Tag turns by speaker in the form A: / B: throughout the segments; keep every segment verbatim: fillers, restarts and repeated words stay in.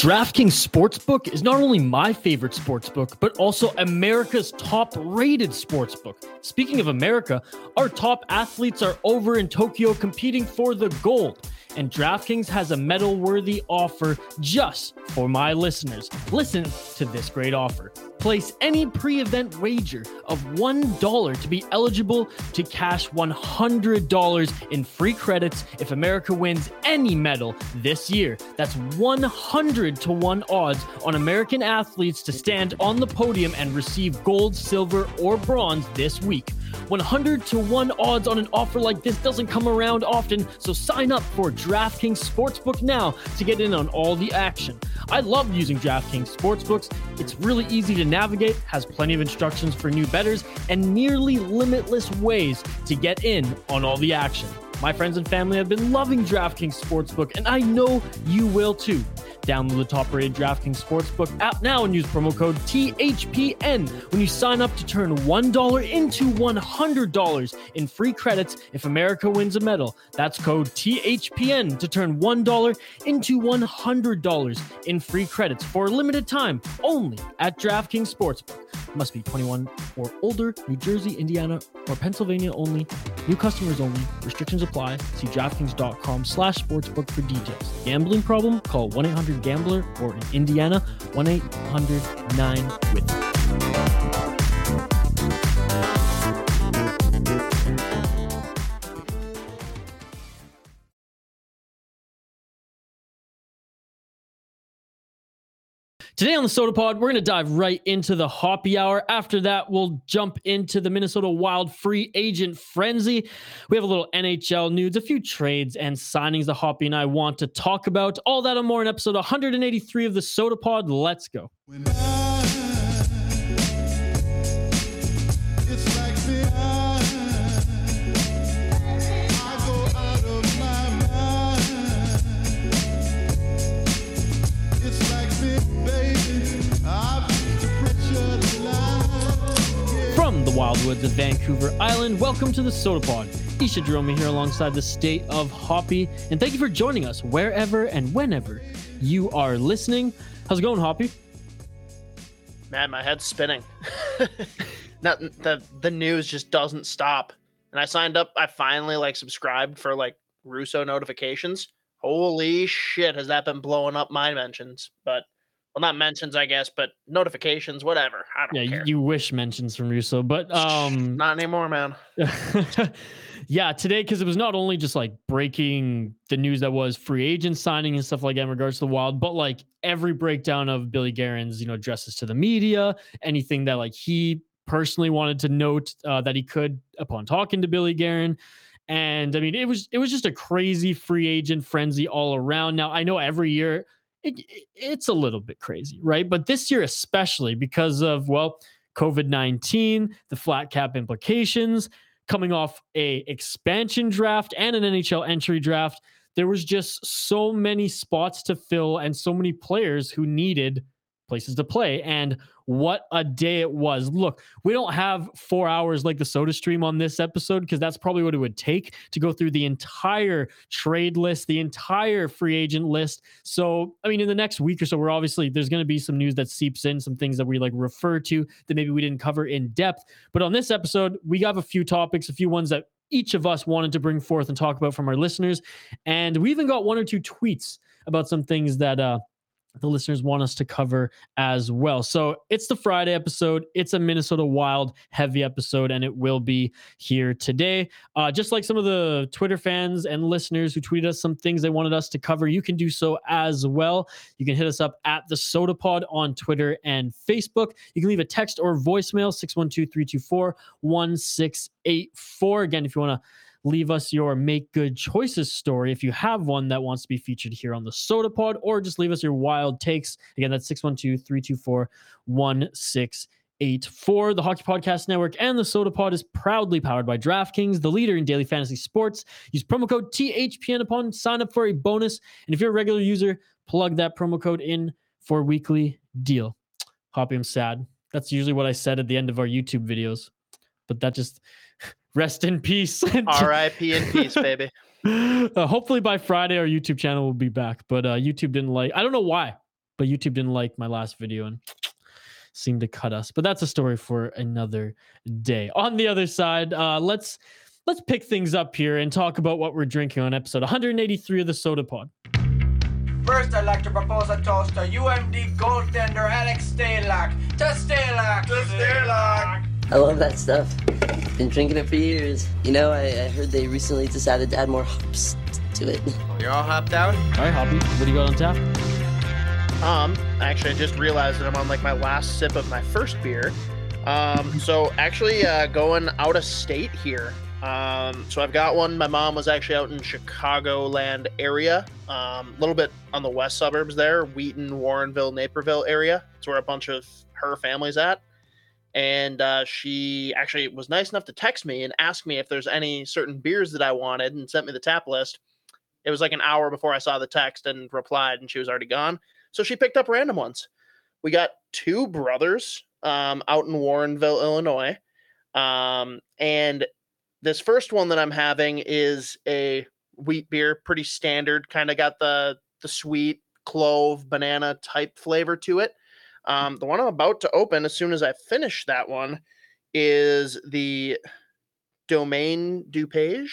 A: DraftKings Sportsbook is not only my favorite sportsbook, but also America's top-rated sportsbook. Speaking of America, our top athletes are over in Tokyo competing for the gold. And DraftKings has a medal-worthy offer just for my listeners. Listen to this great offer. Place any pre-event wager of one dollar to be eligible to cash one hundred dollars in free credits if America wins any medal this year. That's one hundred to one odds on American athletes to stand on the podium and receive gold, silver, or bronze this week. one hundred to one odds on an offer like this doesn't come around often, so sign up for DraftKings Sportsbook now to get in on all the action. I love using DraftKings Sportsbooks. It's really easy to navigate, has plenty of instructions for new bettors, and nearly limitless ways to get in on all the action. My friends and family have been loving DraftKings Sportsbook, and I know you will too. Download the top-rated DraftKings Sportsbook app now and use promo code T H P N when you sign up to turn one dollar into one hundred dollars in free credits if America wins a medal. That's code T H P N to turn one dollar into one hundred dollars in free credits for a limited time only at DraftKings Sportsbook. Must be twenty-one or older, New Jersey, Indiana, or Pennsylvania only. New customers only. Restrictions apply. See DraftKings.com slash sportsbook for details. Gambling problem? Call one eight hundred gambler or in Indiana, one eight hundred nine with it. Today on the Soda Pod, we're going to dive right into the Hoppy Hour. After that, we'll jump into the Minnesota Wild free agent frenzy. We have a little N H L news, a few trades and signings that Hoppy and I want to talk about. All that and more in episode one hundred eighty-three of the Soda Pod. Let's go. When I, it's like the I, I go out of my mind. It's like me, baby. From the wildwoods of Vancouver Island, welcome to the Soda Pod. Isha Jerome here alongside the state of Hoppy, and thank you for joining us wherever and whenever you are listening. How's it going, Hoppy?
B: Man, my head's spinning. Nothing, the the news just doesn't stop. And I signed up, I finally like subscribed for like Russo notifications. Holy shit, has that been blowing up my mentions? But well, not mentions, I guess, but notifications, whatever. I don't
A: yeah,
B: care.
A: You wish mentions from Russo, but um,
B: not anymore, man.
A: Yeah, today, because it was not only just like breaking the news that was free agent signing and stuff like that in regards to the Wild, but like every breakdown of Billy Guerin's, you know, addresses to the media, anything that like he personally wanted to note uh, that he could upon talking to Billy Guerin. And I mean, it was it was just a crazy free agent frenzy all around. Now, I know every year It, it, it's a little bit crazy, right? But this year, especially because of, well, covid nineteen, the flat cap implications, coming off a expansion draft and an N H L entry draft, there was just so many spots to fill and so many players who needed places to play. And what a day it was. Look, we don't have four hours like the Soda Stream on this episode because that's probably what it would take to go through the entire trade list, the entire free agent list. So, I mean, in the next week or so, we're obviously, there's going to be some news that seeps in, some things that we like refer to that maybe we didn't cover in depth. But on this episode, we got a few topics, a few ones that each of us wanted to bring forth and talk about from our listeners. And we even got one or two tweets about some things that, uh, the listeners want us to cover as well. So it's the Friday episode. It's a Minnesota Wild heavy episode, and it will be here today. Uh, just like some of the Twitter fans and listeners who tweeted us some things they wanted us to cover, you can do so as well. You can hit us up at the Soda Pod on Twitter and Facebook. You can leave a text or voicemail, six one two, three two four, one six eight four. Again, if you want to leave us your make good choices story if you have one that wants to be featured here on the Soda Pod, or just leave us your wild takes. Again, that's six one two, three two four, one six eight four. The Hockey Podcast Network and the Soda Pod is proudly powered by DraftKings, the leader in daily fantasy sports. Use promo code T H P N upon sign up for a bonus. And if you're a regular user, plug that promo code in for a weekly deal. Hoppy, I'm sad. That's usually what I said at the end of our YouTube videos, but that just... Rest in peace.
B: R I P in peace, baby.
A: Uh, hopefully by Friday, our YouTube channel will be back. But uh, YouTube didn't like... I don't know why. but YouTube didn't like my last video and seemed to cut us. But that's a story for another day. On the other side, uh, let's let's pick things up here and talk about what we're drinking on episode one eighty-three of the Soda Pod.
C: First, I'd like to propose a toast to U M D goaltender Alex Stalock. To Stalock! To Stalock!
D: I love that stuff. Been drinking it for years. You know, I, I heard they recently decided to add more hops to it.
C: You're all hopped out?
A: All right, Hoppy, what do you got on tap?
B: Um, actually, I just realized that I'm on like my last sip of my first beer. Um, so actually, uh, going out of state here. Um, so I've got one. My mom was actually out in Chicagoland area, um, a little bit on the west suburbs there, Wheaton, Warrenville, Naperville area. It's where a bunch of her family's at. And uh, she actually was nice enough to text me and ask me if there's any certain beers that I wanted and sent me the tap list. It was like an hour before I saw the text and replied, and she was already gone. So she picked up random ones. We got two brothers um, out in Warrenville, Illinois. Um, and this first one that I'm having is a wheat beer, pretty standard, kind of got the the sweet clove banana type flavor to it. Um, the one I'm about to open as soon as I finish that one is the Domaine DuPage.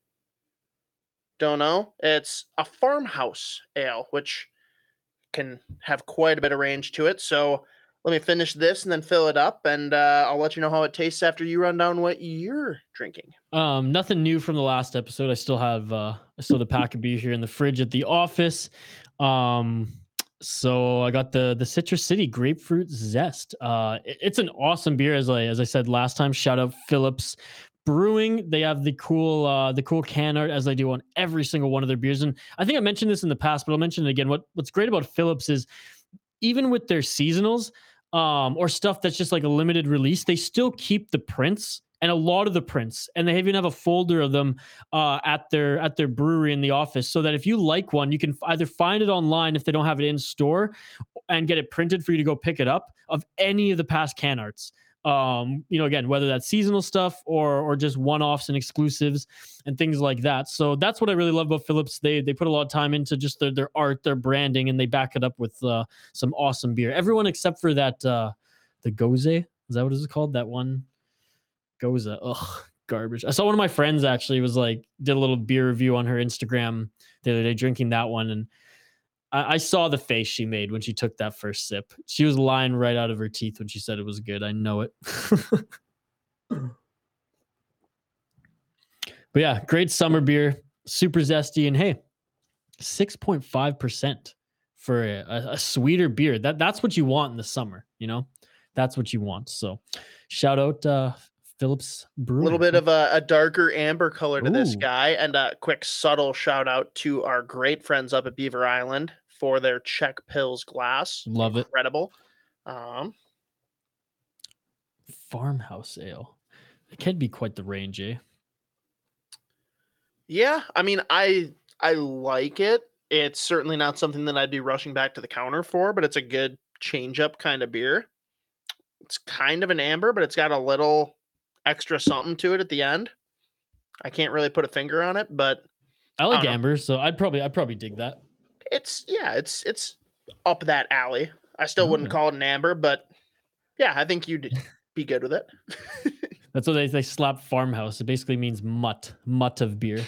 B: Don't know. It's a farmhouse ale, which can have quite a bit of range to it. So let me finish this and then fill it up, and uh, I'll let you know how it tastes after you run down what you're drinking.
A: Um, nothing new from the last episode. I still have uh, I still have the pack of beer here in the fridge at the office. Um, so I got the the Citrus City Grapefruit Zest. Uh, it- it's an awesome beer, as I as I said last time. Shout out Phillips Brewing. They have the cool uh, the cool can art, as they do on every single one of their beers. And I think I mentioned this in the past, but I'll mention it again. What what's great about Phillips is even with their seasonals um, or stuff that's just like a limited release, they still keep the prints and a lot of the prints, and they even have a folder of them uh, at their at their brewery in the office, so that if you like one, you can either find it online if they don't have it in store, and get it printed for you to go pick it up of any of the past can arts. Um, you know, again, whether that's seasonal stuff or or just one-offs and exclusives and things like that. So that's what I really love about Phillips. They they put a lot of time into just their their art, their branding, and they back it up with uh, some awesome beer. Everyone except for that uh, the Goze, is that what it's called? That one Goza. Ugh, garbage. I saw one of my friends actually was like did a little beer review on her Instagram the other day, drinking that one, and I, I saw the face she made when she took that first sip. She was lying right out of her teeth when she said it was good. I know it. But yeah, great summer beer, super zesty, and hey, six point five percent for a, a sweeter beer. That that's what you want in the summer, you know? That's what you want. So shout out uh Phillips Brewing.
B: A little bit of a, a darker amber color to this
A: Ooh.
B: guy, and a quick subtle shout out to our great friends up at Beaver Island for their Czech Pils glass.
A: Love it.
B: Incredible. Um,
A: Farmhouse ale. It can be quite the range, eh?
B: yeah, I mean, I I like it. It's certainly not something that I'd be rushing back to the counter for, but it's a good change up kind of beer. It's kind of an amber, but it's got a little extra something to it at the end. I can't really put a finger on it, but
A: I like
B: I don't know.
A: amber, so I'd probably I'd probably dig that.
B: it's yeah, it's it's up that alley. I still wouldn't
A: Okay.
B: call it an amber, but yeah, I think you'd be good with it.
A: That's what they they slap farmhouse. It basically means mutt, mutt of beer.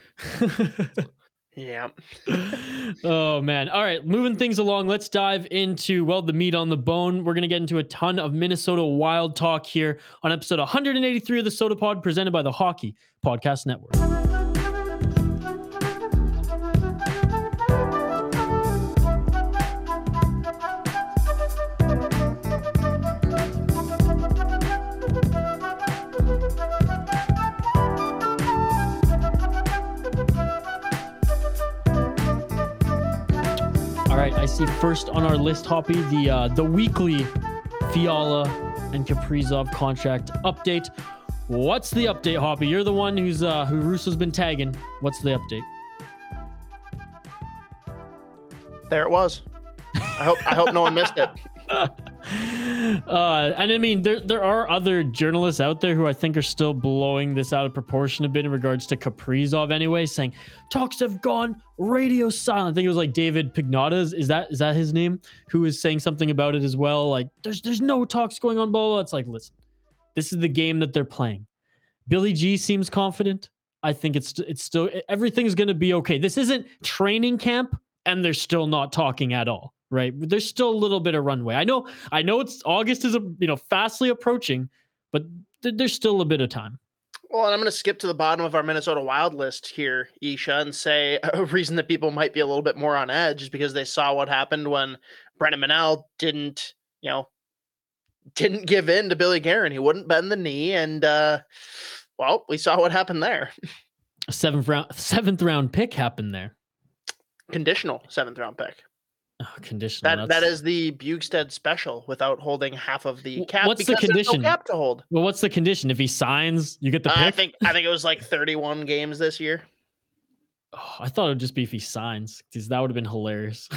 B: Yeah.
A: Oh man. All right, moving things along. Let's dive into, well, the meat on the bone. We're going to get into a ton of Minnesota Wild talk here on episode one eighty-three of the Soda Pod, presented by the Hockey Podcast Network. All right, I see first on our list, Hoppy, the uh, the weekly Fiala and Kaprizov contract update. What's the update, Hoppy? You're the one who's uh, who Russo's been tagging. What's the update?
B: There it was. I hope I hope no one missed it.
A: Uh, and I mean, there there are other journalists out there who I think are still blowing this out of proportion a bit in regards to Kaprizov anyway, saying talks have gone radio silent. I think it was like David Pignatas, is that is that his name? Who is saying something about it as well. Like there's there's no talks going on, blah, blah, blah. It's like, listen, this is the game that they're playing. Billy G seems confident. I think it's it's still everything's gonna be okay. This isn't training camp, and they're still not talking at all. Right, there's still a little bit of runway. I know, I know it's August is a, you know fastly approaching, but th- there's still a bit of time.
B: Well, and I'm going to skip to the bottom of our Minnesota Wild list here, Isha, and say a reason that people might be a little bit more on edge is because they saw what happened when Brennan Menell didn't, you know, didn't give in to Billy Guerin. He wouldn't bend the knee, and uh, well, we saw what happened there.
A: A seventh round, seventh round pick happened there.
B: Conditional seventh round pick.
A: Oh, conditional.
B: That that is the Bugstead special without holding half of the cap.
A: What's the
B: because there's
A: condition?
B: No cap to hold.
A: Well, what's the condition? If he signs, you get the
B: Uh,
A: pick.
B: I think I think it was like thirty-one games this year.
A: Oh, I thought it would just be if he signs, because that would have been hilarious.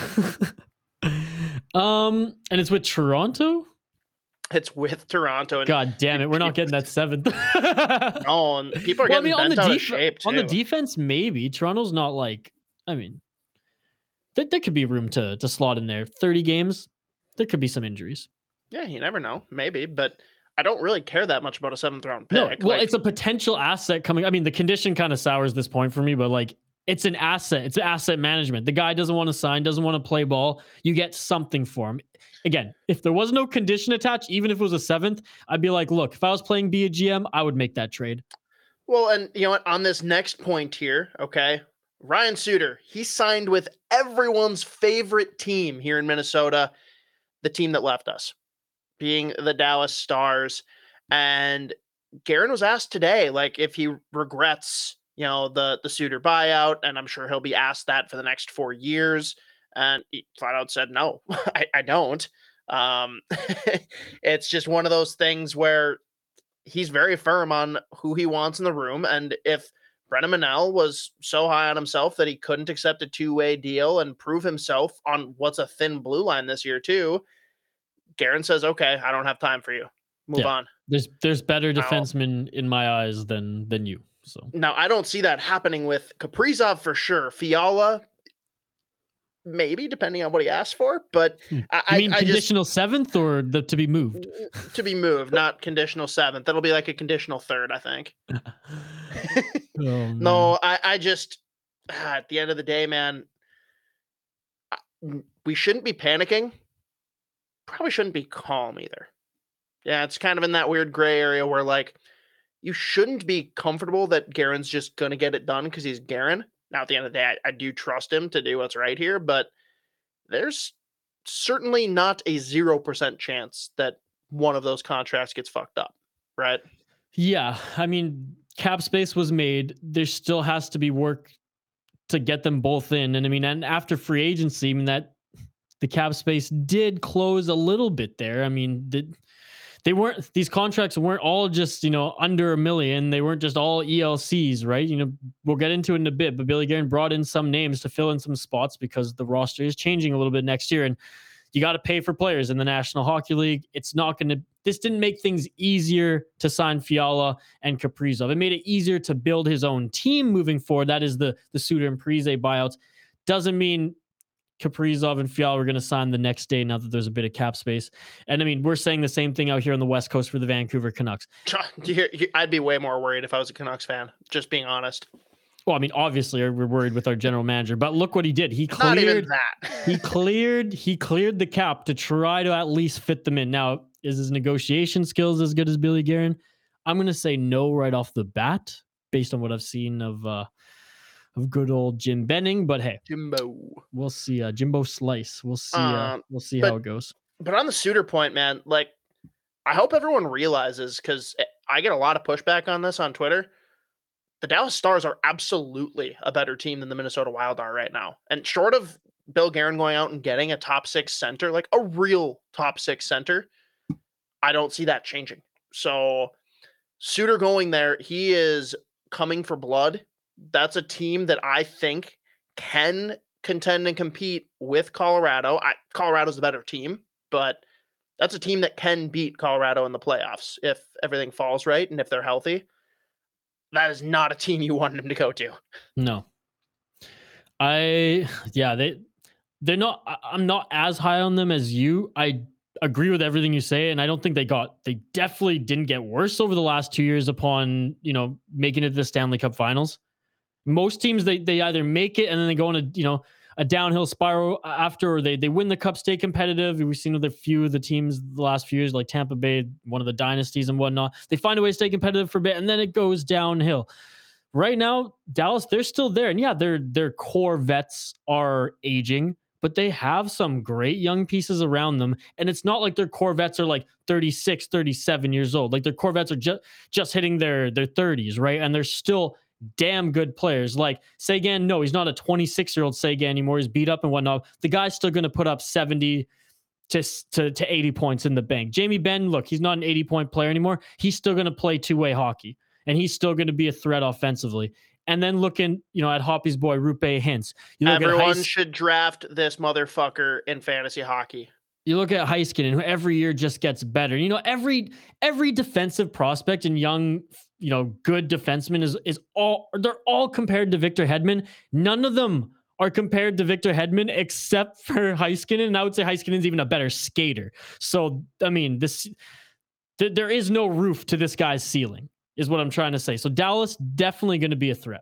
A: um, and it's with Toronto.
B: It's with Toronto. And
A: God damn it, we're not getting that seventh.
B: no, and people are
A: Well, I
B: getting
A: mean, on
B: bent
A: the
B: out of
A: def-
B: shape too.
A: on the defense, maybe Toronto's not like. I mean, there, there could be room to to slot in there. thirty games, there could be some injuries.
B: Yeah, you never know. Maybe, but I don't really care that much about a seventh round pick.
A: No, well,
B: like,
A: it's a potential asset coming. I mean, the condition kind of sours this point for me, but like, it's an asset. It's asset management. The guy doesn't want to sign, doesn't want to play ball. You get something for him. Again, if there was no condition attached, even if it was a seventh, I'd be like, look, if I was playing be a G M, I would make that trade.
B: Well, and you know what? On this next point here, okay, Ryan Suter, he signed with everyone's favorite team here in Minnesota, the team that left us, being the Dallas Stars. And Guerin was asked today, like, if he regrets, you know, the the Suter buyout, and I'm sure he'll be asked that for the next four years. And he flat out said, no, I, I don't. Um, it's just one of those things where he's very firm on who he wants in the room. And if Brennan Menell was so high on himself that he couldn't accept a two-way deal and prove himself on what's a thin blue line this year too, Guerin says, okay, I don't have time for you. Move
A: Yeah.
B: on.
A: There's there's better
B: Now-
A: defensemen in my eyes than than you. So
B: Now, I don't see that happening with Kaprizov for sure. Fiala, maybe, depending on what he asked for. But
A: Hmm.
B: I,
A: you
B: I,
A: mean
B: I just
A: conditional seventh or the to be moved?
B: to be moved, not conditional seventh. That'll be like a conditional third, I think.
A: Oh,
B: No, I, I just ah, at the end of the day, man, I- we shouldn't be panicking. Probably shouldn't be calm either. Yeah, it's kind of in that weird gray area where like you shouldn't be comfortable that Guerin's just gonna get it done because he's Guerin. Now, at the end of the day, I, I do trust him to do what's right here, but there's certainly not a zero percent chance that one of those contracts gets fucked up, right?
A: Yeah, I mean, cap space was made. There still has to be work to get them both in. And I mean, and after free agency, I mean, that the cap space did close a little bit there. I mean, the, they weren't, these contracts weren't all just, you know, under a million. They weren't just all E L Cs, right? You know, we'll get into it in a bit, but Billy Guerin brought in some names to fill in some spots because the roster is changing a little bit next year. And you got to pay for players in the National Hockey League. It's not going to, this didn't make things easier to sign Fiala and Kaprizov. It made it easier to build his own team moving forward. That is the, the Suter and Parise buyouts. Doesn't mean Kaprizov and Fiala were going to sign the next day now that there's a bit of cap space. And I mean, we're saying the same thing out here on the West Coast for the Vancouver Canucks.
B: You hear- you- I'd be way more worried if I was a Canucks fan, just being honest.
A: Well, I mean, obviously we're worried with our general manager, but look what he did. He
B: Not even
A: cleared,
B: that.
A: he cleared, he cleared the cap to try to at least fit them in. Now, is his negotiation skills as good as Billy Guerin? I'm going to say no right off the bat, based on what I've seen of uh, of good old Jim Benning. But hey,
B: Jimbo.
A: we'll see. Uh, Jimbo Slice. We'll see. Uh,
B: Um,
A: we'll see
B: but-
A: how it goes.
B: But on the Suter point, man, like, I hope everyone realizes, because I get a lot of pushback on this on Twitter. The Dallas Stars are absolutely a better team than the Minnesota Wild are right now. And short of Bill Guerin going out and getting a top six center, like a real top six center, I don't see that changing. So Suter going there, he is coming for blood. That's a team that I think can contend and compete with Colorado. I, Colorado's the better team, but That's a team that can beat Colorado in the playoffs if everything falls right and if they're healthy. That is not a team you want them to go to.
A: No. I yeah, they they're not I, I'm not as high on them as you. I agree with everything you say, and I don't think they got they definitely didn't get worse over the last two years upon, you know, making it to the Stanley Cup Finals. Most teams they they either make it and then they go on a, you know, a downhill spiral after, or they they win the cup, stay competitive. We've seen with a few of the teams the last few years, like Tampa Bay, one of the dynasties and whatnot. They find a way to stay competitive for a bit, and then it goes downhill. Right now, Dallas, they're still there, and yeah, their their core vets are aging, but they have some great young pieces around them. And it's not like their core vets are like thirty-six, thirty-seven years old. Like their core vets are just just hitting their their thirties, right? And they're still damn good players. Like Seguin, no, he's not a twenty-six year old Seguin anymore. He's beat up and whatnot. The guy's still going to put up seventy to, to, to eighty points in the bank. Jamie Benn, look, he's not an eighty point player anymore. He's still going to play two way hockey, and he's still going to be a threat offensively. And then looking, you know, at Hoppy's boy, Rupe Hintz. You look
B: Everyone
A: at Heis-
B: should draft this motherfucker in fantasy hockey.
A: You look at Heiskanen, who every year just gets better. You know, every every defensive prospect and young, you know, good defenseman is is all they're all compared to Victor Hedman. None of them are compared to Victor Hedman except for Heiskanen. And I would say Heiskanen's even a better skater. So I mean, this th- there is no roof to this guy's ceiling, is what I'm trying to say. So Dallas definitely going to be a threat.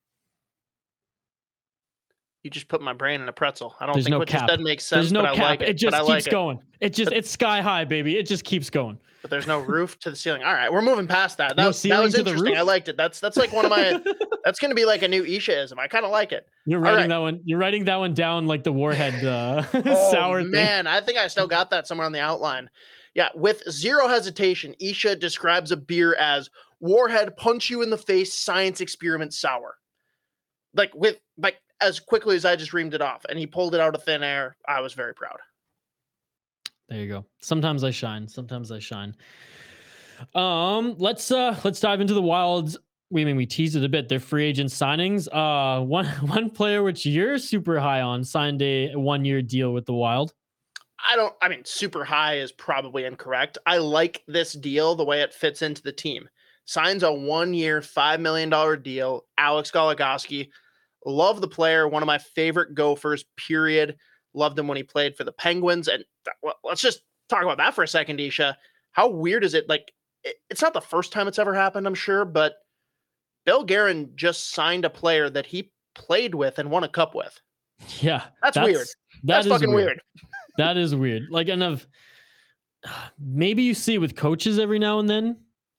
B: You just put my brain in a pretzel. I don't
A: There's
B: think
A: no
B: what
A: cap.
B: just doesn't make sense.
A: There's no
B: but I
A: cap.
B: like it.
A: It just
B: but I
A: keeps
B: like it.
A: going. It just
B: But-
A: it's sky high, baby. It just keeps going.
B: But there's no roof to the ceiling. All right, we're moving past that. That,
A: No
B: was, that
A: ceiling
B: was
A: to the
B: interesting.
A: roof?
B: I liked it. That's that's like one of my. That's going to be like a new Ishaism. I kind of like it.
A: You're
B: All
A: writing
B: right.
A: that one. You're writing that one down like the Warhead uh,
B: Oh,
A: sour thing.
B: man, I think I still got that somewhere on the outline. Yeah, with zero hesitation, Isha describes a beer as Warhead punch you in the face science experiment sour. Like with like as quickly as I just reamed it off, and he pulled it out of thin air. I was very proud.
A: There you go. Sometimes I shine. Sometimes I shine. Um, let's uh let's dive into the Wilds. We I mean we teased it a bit. Their free agent signings. Uh, one one player which you're super high on signed a one year deal with the Wild.
B: I don't, I mean, super high is probably incorrect. I like this deal, the way it fits into the team. Signs a one year, five million dollars deal. Alex Goligoski. Love the player. One of my favorite Gophers, period. Loved him when he played for the Penguins. And th- well, let's just talk about that for a second, Isha. How weird is it? Like, it, it's not the first time it's ever happened, I'm sure, but Bill Guerin just signed a player that he played with and won a cup with.
A: Yeah,
B: That's weird.
A: That
B: That's
A: is
B: fucking weird.
A: That is weird. Like, and of maybe you see it with coaches every now and then.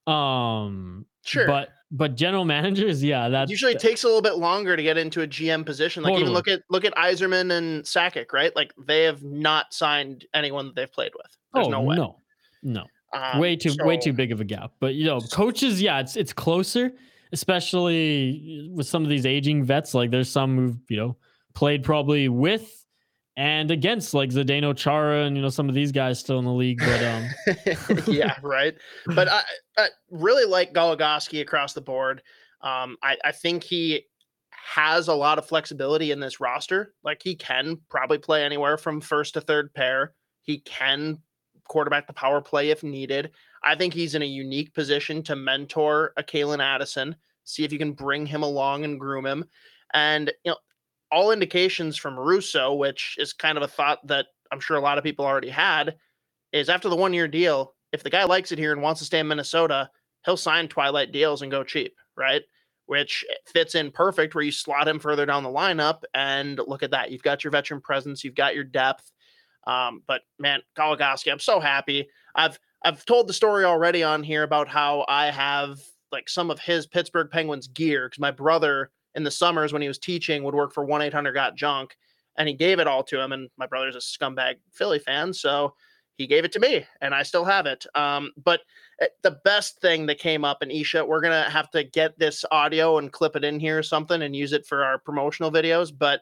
A: Um,
B: Sure.
A: but but general managers, yeah, that
B: Usually it takes a little bit longer to get into a G M position. Like even
A: Totally.
B: look at look at Yzerman and Sakic, right? Like they have not signed anyone that they've played with. There's
A: oh
B: no way.
A: no, no,
B: Um,
A: way too way
B: so-
A: too big of a gap. But you know, coaches, yeah, it's it's closer, especially with some of these aging vets. Like there's some who've you know played probably with and against like Zdeno Chara and you know some of these guys still in the league. But um,
B: yeah, right. But I, I really like Goligoski across the board. Um, I, I think he has a lot of flexibility in this roster. Like he can probably play anywhere from first to third pair. He can quarterback the power play if needed. I think he's in a unique position to mentor a Kalen Addison, see if you can bring him along and groom him. And, you know, all indications from Russo, which is kind of a thought that I'm sure a lot of people already had, is after the one year deal, if the guy likes it here and wants to stay in Minnesota, he'll sign twilight deals and go cheap, right? Which fits in perfect where you slot him further down the lineup. And look at that. You've got your veteran presence, you've got your depth. Um, but man, Goligoski, I'm so happy. I've I've told the story already on here about how I have like some of his Pittsburgh Penguins gear because my brother in the summers when he was teaching would work for one eight hundred got junk, and he gave it all to him. And my brother's a scumbag Philly fan, so he gave it to me and I still have it. Um, but the best thing that came up in Isha, we're going to have to get this audio and clip it in here or something and use it for our promotional videos. But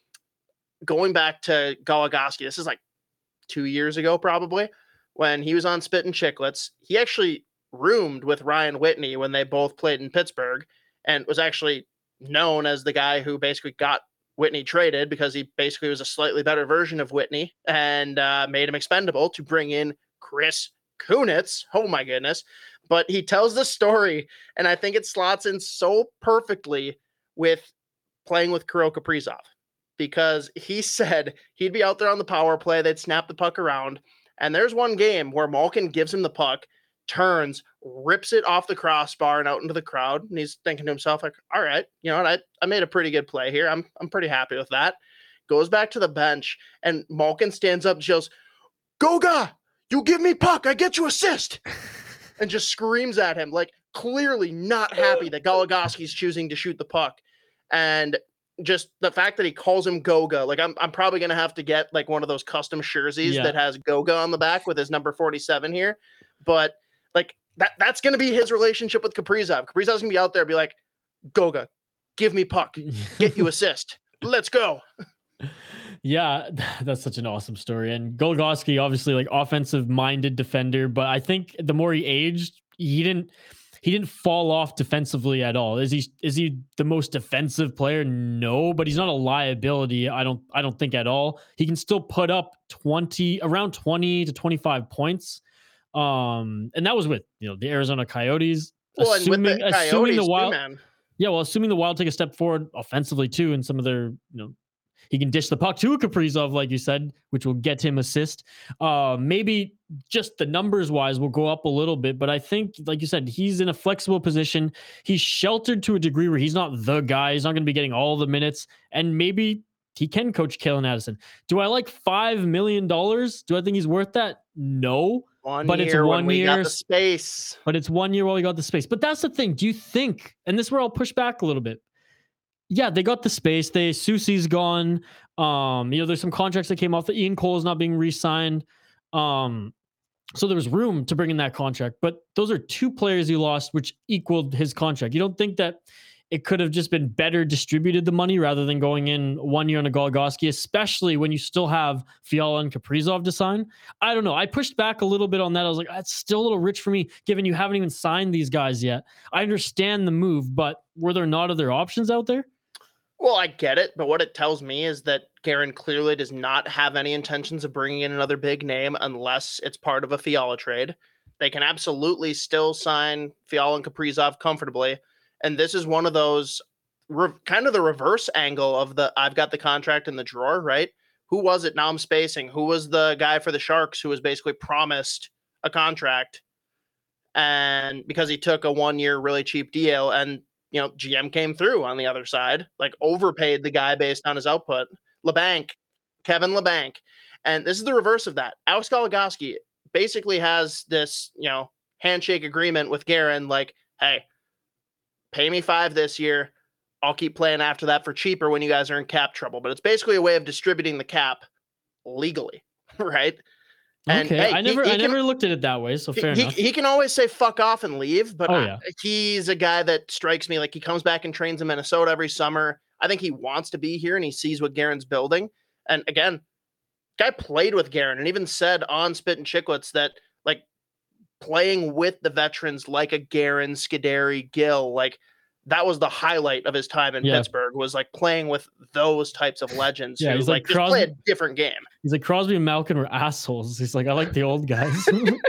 B: going back to Goligoski, this is like two years ago, probably when he was on Spit and Chicklets, he actually roomed with Ryan Whitney when they both played in Pittsburgh and was actually known as the guy who basically got Whitney traded because he basically was a slightly better version of Whitney and uh, made him expendable to bring in Chris Kunitz. Oh my goodness. But he tells the story, and I think it slots in so perfectly with playing with Kirill Kaprizov, because he said he'd be out there on the power play, they'd snap the puck around, and there's one game where Malkin gives him the puck, turns, rips it off the crossbar and out into the crowd, and he's thinking to himself, like, all right, you know what, I, I made a pretty good play here. I'm I'm pretty happy with that. Goes back to the bench, and Malkin stands up and yells, Goga, you give me puck, I get you assist. And just screams at him, like clearly not happy that Goligoski's choosing to shoot the puck. And just the fact that he calls him Goga, like I'm I'm probably gonna have to get like one of those custom jerseys
A: Yeah.
B: that has Goga on the back with his number forty-seven here. But like that that's gonna be his relationship with Kaprizov. Kaprizov's gonna be out there and be like, Goga, give me puck, get you assist. Let's go.
A: Yeah, that's such an awesome story. And Goligoski, obviously, like offensive-minded defender, but I think the more he aged, he didn't he didn't fall off defensively at all. Is he is he the most defensive player? No, but he's not a liability. I don't I don't think at all. He can still put up twenty around twenty to twenty-five points. Um, and that was with you know the Arizona Coyotes.
B: Well,
A: assuming
B: and with the
A: assuming
B: Coyotes
A: the
B: too,
A: Wild,
B: man.
A: yeah, well, assuming the Wild take a step forward offensively too, in some of their you know. He can dish the puck to Kaprizov, like you said, which will get him assist. Uh, maybe just the numbers wise will go up a little bit, but I think, like you said, he's in a flexible position. He's sheltered to a degree where he's not the guy. He's not going to be getting all the minutes, and maybe he can coach Kalen Addison. Do I like five million dollars? Do I think he's worth that? No.
B: One
A: but
B: year
A: it's one
B: when we
A: year,
B: got the space.
A: But it's one year while we got the space. But that's the thing. Do you think, and this is where I'll push back a little bit. Yeah, they got the space. They Soucy's gone. Um, you know, there's some contracts that came off. The Ian Cole is not being re-signed. Um, so there was room to bring in that contract. But those are two players he lost, which equaled his contract. You don't think that it could have just been better distributed the money rather than going in one year on a Goligoski, especially when you still have Fiala and Kaprizov to sign? I don't know. I pushed back a little bit on that. I was like, that's still a little rich for me, given you haven't even signed these guys yet. I understand the move, but were there not other options out there?
B: Well, I get it, but what it tells me is that Guerin clearly does not have any intentions of bringing in another big name unless it's part of a Fiala trade. They can absolutely still sign Fiala and Kaprizov comfortably, and this is one of those re- kind of the reverse angle of the I've got the contract in the drawer, right? Who was it? Now I'm spacing. Who was the guy for the Sharks who was basically promised a contract, and because he took a one-year really cheap deal, and you know, G M came through on the other side, like overpaid the guy based on his output. LeBanc, Kevin LeBanc. And this is the reverse of that. Alex Goligoski basically has this, you know, handshake agreement with Guerin, like, hey, pay me five this year. I'll keep playing after that for cheaper when you guys are in cap trouble. But it's basically a way of distributing the cap legally, right? And
A: okay,
B: hey,
A: I never,
B: he, he
A: I
B: can,
A: never looked at it that way. So fair
B: he,
A: enough.
B: He can always say fuck off and leave, but
A: oh,
B: I,
A: yeah.
B: he's a guy that strikes me like he comes back and trains in Minnesota every summer. I think he wants to be here and he sees what Guerin's building. And again, guy played with Guerin and even said on Spit and Chicklets that like playing with the veterans like a Guerin, Scuderi, Gill, like that was the highlight of his time in
A: Yeah.
B: Pittsburgh, was like playing with those types of legends
A: Yeah,
B: who
A: he's
B: like,
A: like
B: just play a
A: Crosby-
B: different game.
A: He's like, Crosby and Malkin were assholes. He's like, I like the old guys.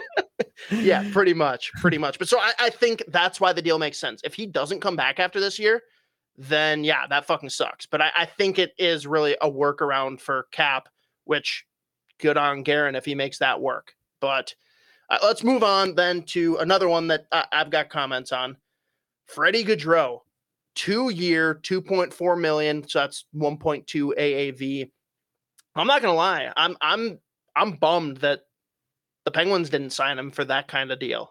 B: Yeah, pretty much, pretty much. But so I, I think that's why the deal makes sense. If he doesn't come back after this year, then yeah, that fucking sucks. But I, I think it is really a workaround for Cap, which good on Guerin if he makes that work. But uh, let's move on then to another one that uh, I've got comments on. Freddie Gaudreau, two-year, two point four million, so that's one point two A A V. I'm not gonna lie, I'm I'm I'm bummed that the Penguins didn't sign him for that kind of deal.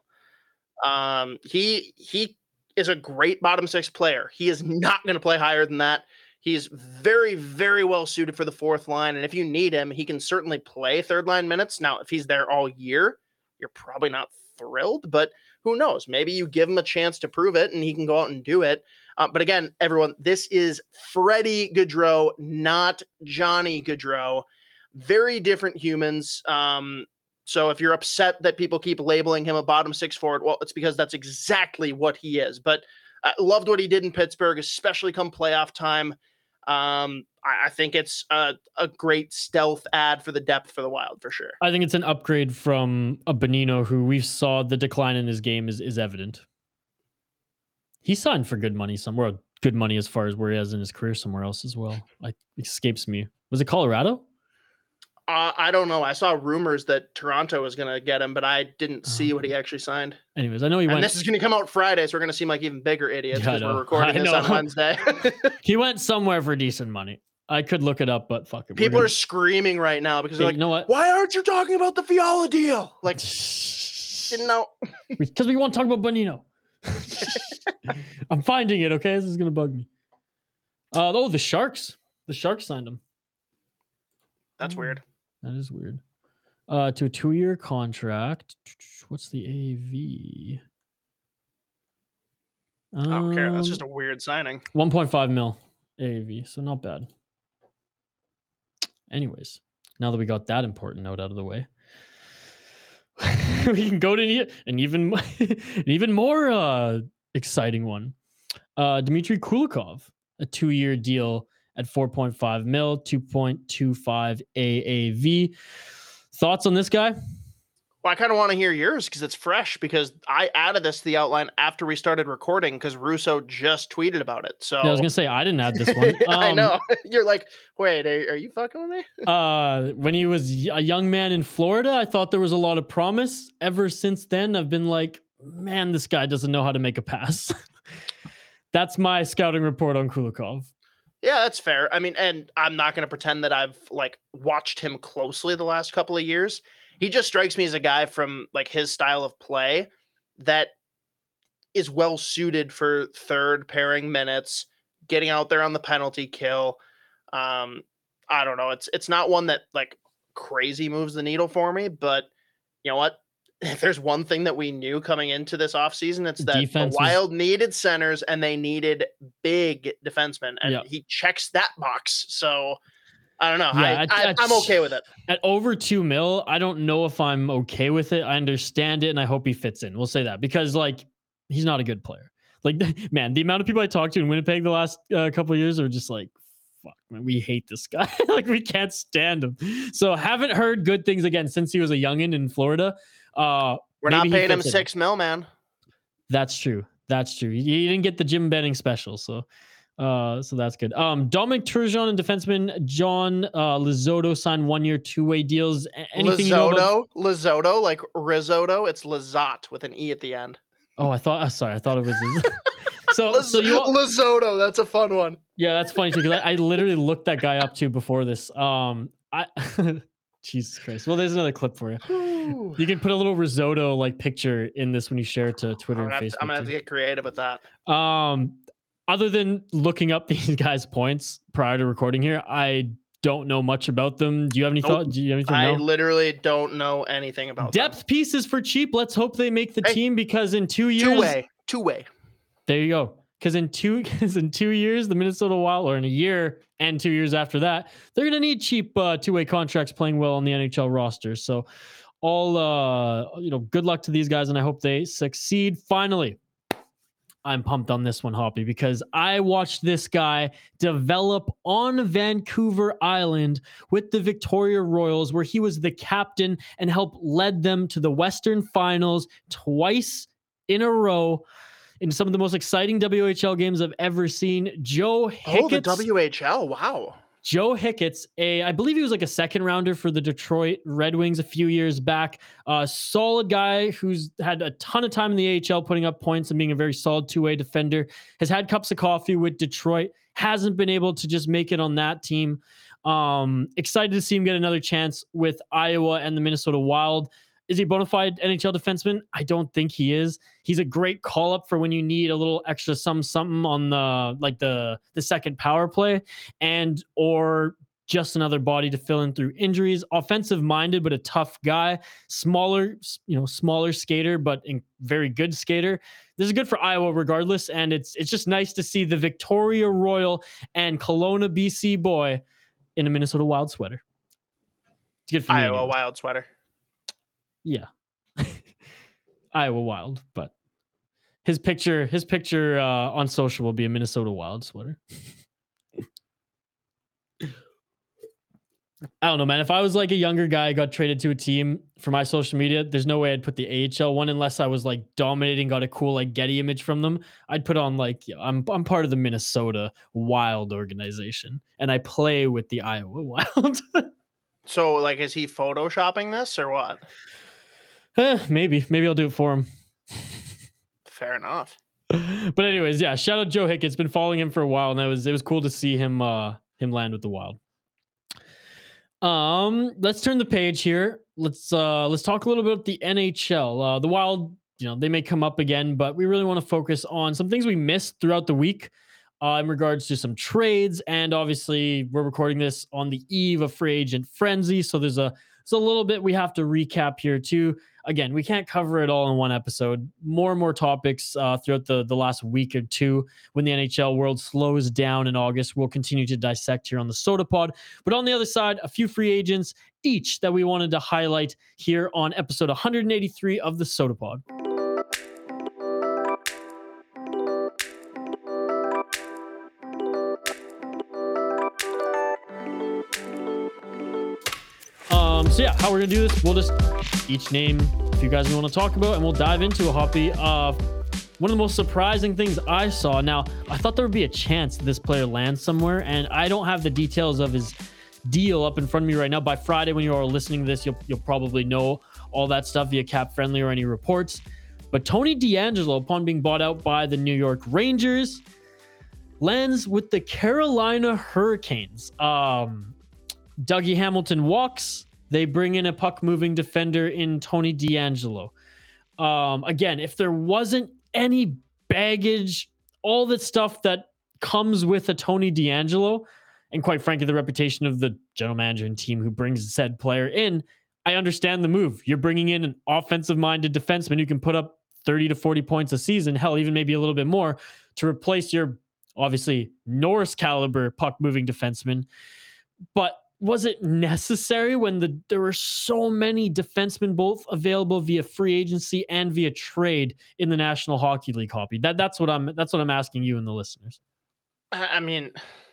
B: Um, he he is a great bottom six player. He is not going to play higher than that. He's very, very well suited for the fourth line. And if you need him, he can certainly play third line minutes. Now, if he's there all year, you're probably not thrilled, but who knows? Maybe you give him a chance to prove it and he can go out and do it. Uh, but again, everyone, this is Freddie Gaudreau, not Johnny Gaudreau. Very different humans. Um, So if you're upset that people keep labeling him a bottom six forward, well, it's because that's exactly what he is. But I loved what he did in Pittsburgh, especially come playoff time. Um, I, I think it's a, a great stealth ad for the depth for the Wild for sure.
A: I think it's an upgrade from a Bonino who we saw the decline in his game is, is evident. He signed for good money somewhere. Good money as far as where he is in his career somewhere else as well. Like escapes me. Was it Colorado?
B: Uh, I don't know. I saw rumors that Toronto was going to get him, but I didn't see what he actually signed.
A: Anyways, I know he
B: and
A: went.
B: this is going to come out Friday, so we're going to seem like even bigger idiots
A: Yeah, I
B: because
A: know.
B: we're recording
A: I
B: this
A: know.
B: on Wednesday.
A: He went somewhere for decent money. I could look it up, but fuck it.
B: People
A: gonna...
B: are screaming right now because they're
A: Hey,
B: like,
A: you know what?
B: why aren't you talking about the Fiala deal? Like, didn't know.
A: Because we want to talk about Bonino. I'm finding it, okay? This is going to bug me. Uh, oh, the Sharks. The Sharks signed him.
B: That's weird.
A: That is weird. Uh, to a two-year contract. What's the A V?
B: I don't care. That's
A: Um,
B: just a weird signing.
A: one point five mil A V, so not bad. Anyways, now that we got that important note out of the way, we can go to the- an even an even more uh, exciting one. Uh, Dmitry Kulikov, a two-year deal at four point five mil, two point two five A A V. Thoughts on this guy?
B: Well, I kind of want to hear yours because it's fresh. Because I added this to the outline after we started recording because Russo just tweeted about it. So
A: Yeah, I was gonna say I didn't add this one.
B: I
A: Um,
B: know you're like, wait, are, are you fucking with me?
A: Uh, when he was y- a young man in Florida, I thought there was a lot of promise. Ever since then, I've been like, man, this guy doesn't know how to make a pass. That's my scouting report on Kulikov.
B: Yeah, that's fair. I mean, and I'm not going to pretend that I've like watched him closely the last couple of years. He just strikes me as a guy from like his style of play that is well suited for third pairing minutes, getting out there on the penalty kill. Um, I don't know. It's it's not one that like crazy moves the needle for me, but you know what? If there's one thing that we knew coming into this offseason, it's that
A: Defense
B: the
A: is-
B: Wild needed centers and they needed big defensemen, and
A: Yeah.
B: he checks that box. So I don't know.
A: Yeah,
B: I,
A: at-
B: I,
A: at-
B: I'm okay with it.
A: At over two mil, I don't know if I'm okay with it. I understand it, and I hope he fits in. We'll say that because like he's not a good player. Like man, the amount of people I talked to in Winnipeg the last uh, couple of years are just like, fuck, man, we hate this guy. Like we can't stand him. So haven't heard good things again since he was a youngin in Florida. Uh,
B: We're not
A: maybe he
B: paying him
A: fits in.
B: six mil, man.
A: That's true. That's true. He didn't get the Jim Benning special, so uh, so that's good. Um, Dominic Turgeon and defenseman John uh, Lizoto signed one-year, two-way deals. A- Anything you know about-
B: Lizotto, Lizotto, like risotto. It's Lizotte with an e at the end.
A: Oh, I thought. Uh, sorry, I thought it was. so
B: Liz-
A: so you.
B: Lizotto, that's a fun one.
A: Yeah, that's funny too because I, I literally looked that guy up too before this. Um, I. Jesus Christ. Well, there's another clip for you. You can put a little risotto like picture in this when you share it to Twitter
B: I'm gonna,
A: and
B: have to,
A: Facebook.
B: I'm gonna have to
A: too.
B: get creative with that.
A: Um, other than looking up these guys' points prior to recording here, I don't know much about them. Do you have any
B: Nope.
A: thought? Do you have anything?
B: I
A: No?
B: literally don't know anything about them.
A: Depth pieces for cheap. Let's hope they make the
B: Hey,
A: team because in two years,
B: Two way, two way.
A: there you go. Because in two, because in two years, the Minnesota Wild, or in a year and two years after that, they're gonna need cheap uh, two-way contracts playing well on the N H L roster. So, all uh, you know, good luck to these guys, and I hope they succeed. Finally, I'm pumped on this one, Hoppy, because I watched this guy develop on Vancouver Island with the Victoria Royals, where he was the captain and helped led them to the Western Finals twice in a row. In some of the most exciting W H L games I've ever seen, Joe Hicketts.
B: Oh, the W H L. Wow.
A: Joe Hicketts, a I believe he was like a second rounder for the Detroit Red Wings a few years back. A solid guy who's had a ton of time in the A H L putting up points and being a very solid two-way defender. Has had cups of coffee with Detroit. Hasn't been able to just make it on that team. Um, excited to see him get another chance with Iowa and the Minnesota Wild. Is he a bona fide N H L defenseman? I don't think he is. He's a great call up for when you need a little extra some something on the like the the second power play, and or just another body to fill in through injuries. Offensive minded, but a tough guy. Smaller, you know, smaller skater, but in very good skater. This is good for Iowa regardless, and it's it's just nice to see the Victoria Royal and Kelowna, B C boy in a Minnesota Wild sweater. It's good for me.
B: Iowa
A: anyways.
B: Wild sweater.
A: Yeah. Iowa Wild, but his picture, his picture uh, on social will be a Minnesota Wild sweater. I don't know, man. If I was like a younger guy, got traded to a team for my social media, there's no way I'd put the A H L one unless I was like dominating, got a cool like Getty image from them. I'd put on like, yeah, I'm I'm part of the Minnesota Wild organization, and I play with the Iowa Wild.
B: So, like, is he photoshopping this or what?
A: Eh, maybe, maybe I'll do it for him.
B: Fair enough.
A: But anyways, yeah, shout out Joe Hicketts. Been following him for a while, and it was it was cool to see him uh him land with the Wild. Um, let's turn the page here. Let's uh let's talk a little bit about the N H L. Uh, the Wild, you know, they may come up again, but we really want to focus on some things we missed throughout the week uh, in regards to some trades, and obviously we're recording this on the eve of free agent frenzy, so there's a there's a little bit we have to recap here too. Again, we can't cover it all in one episode. More and more topics uh, throughout the, the last week or two. When the N H L world slows down in August, we'll continue to dissect here on the Soda Pod. But on the other side, a few free agents each that we wanted to highlight here on episode one eighty-three of the Soda Pod. Um, so yeah, how we're gonna do this, we'll just each name a few guys we want to talk about, and we'll dive into a hobby. Uh, one of the most surprising things I saw. Now, I thought there would be a chance this player lands somewhere, and I don't have the details of his deal up in front of me right now. By Friday, when you are listening to this, you'll you'll probably know all that stuff via Cap Friendly or any reports. But Tony DeAngelo, upon being bought out by the New York Rangers, lands with the Carolina Hurricanes. Um, Dougie Hamilton walks. They bring in a puck-moving defender in Tony DeAngelo. Um, again, if there wasn't any baggage, all the stuff that comes with a Tony DeAngelo, and quite frankly, the reputation of the general manager and team who brings said player in, I understand the move. You're bringing in an offensive-minded defenseman who can put up thirty to forty points a season, hell, even maybe a little bit more, to replace your, obviously, Norris-caliber puck-moving defenseman. But was it necessary when the there were so many defensemen both available via free agency and via trade in the National Hockey League hobby? That that's what I'm that's what I'm asking you and the listeners.
B: I mean,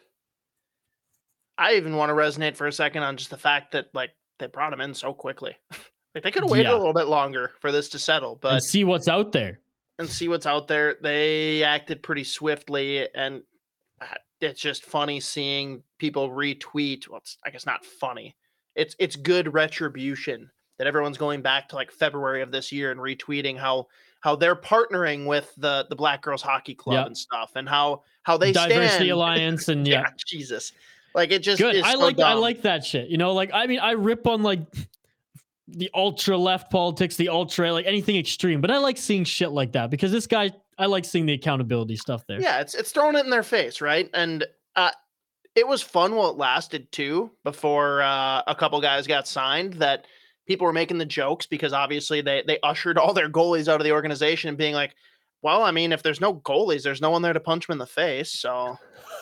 B: I even want to resonate for a second on just the fact that like they brought him in so quickly. Like they could have waited
A: Yeah.
B: a little bit longer for this to settle, but
A: And see what's out there.
B: and see what's out there. They acted pretty swiftly, and it's just funny seeing people retweet. Well, it's, I guess not funny. It's it's good retribution that everyone's going back to like February of this year and retweeting how how they're partnering with the the Black Girls Hockey Club
A: Yep.
B: and stuff, and how how they
A: Diversity
B: stand.
A: Alliance and yeah.
B: Yeah, Jesus, like it just
A: Good.
B: is
A: I
B: so
A: like I
B: dumb.
A: like that shit. You know, like I mean, I rip on like the ultra left politics, the ultra like anything extreme, but I like seeing shit like that because this guy, I like seeing the accountability stuff there.
B: Yeah, it's it's throwing it in their face, right? And uh, it was fun while it lasted too. Before uh, a couple guys got signed, that people were making the jokes because obviously they they ushered all their goalies out of the organization and being like, "Well, I mean, if there's no goalies, there's no one there to punch them in the face." So,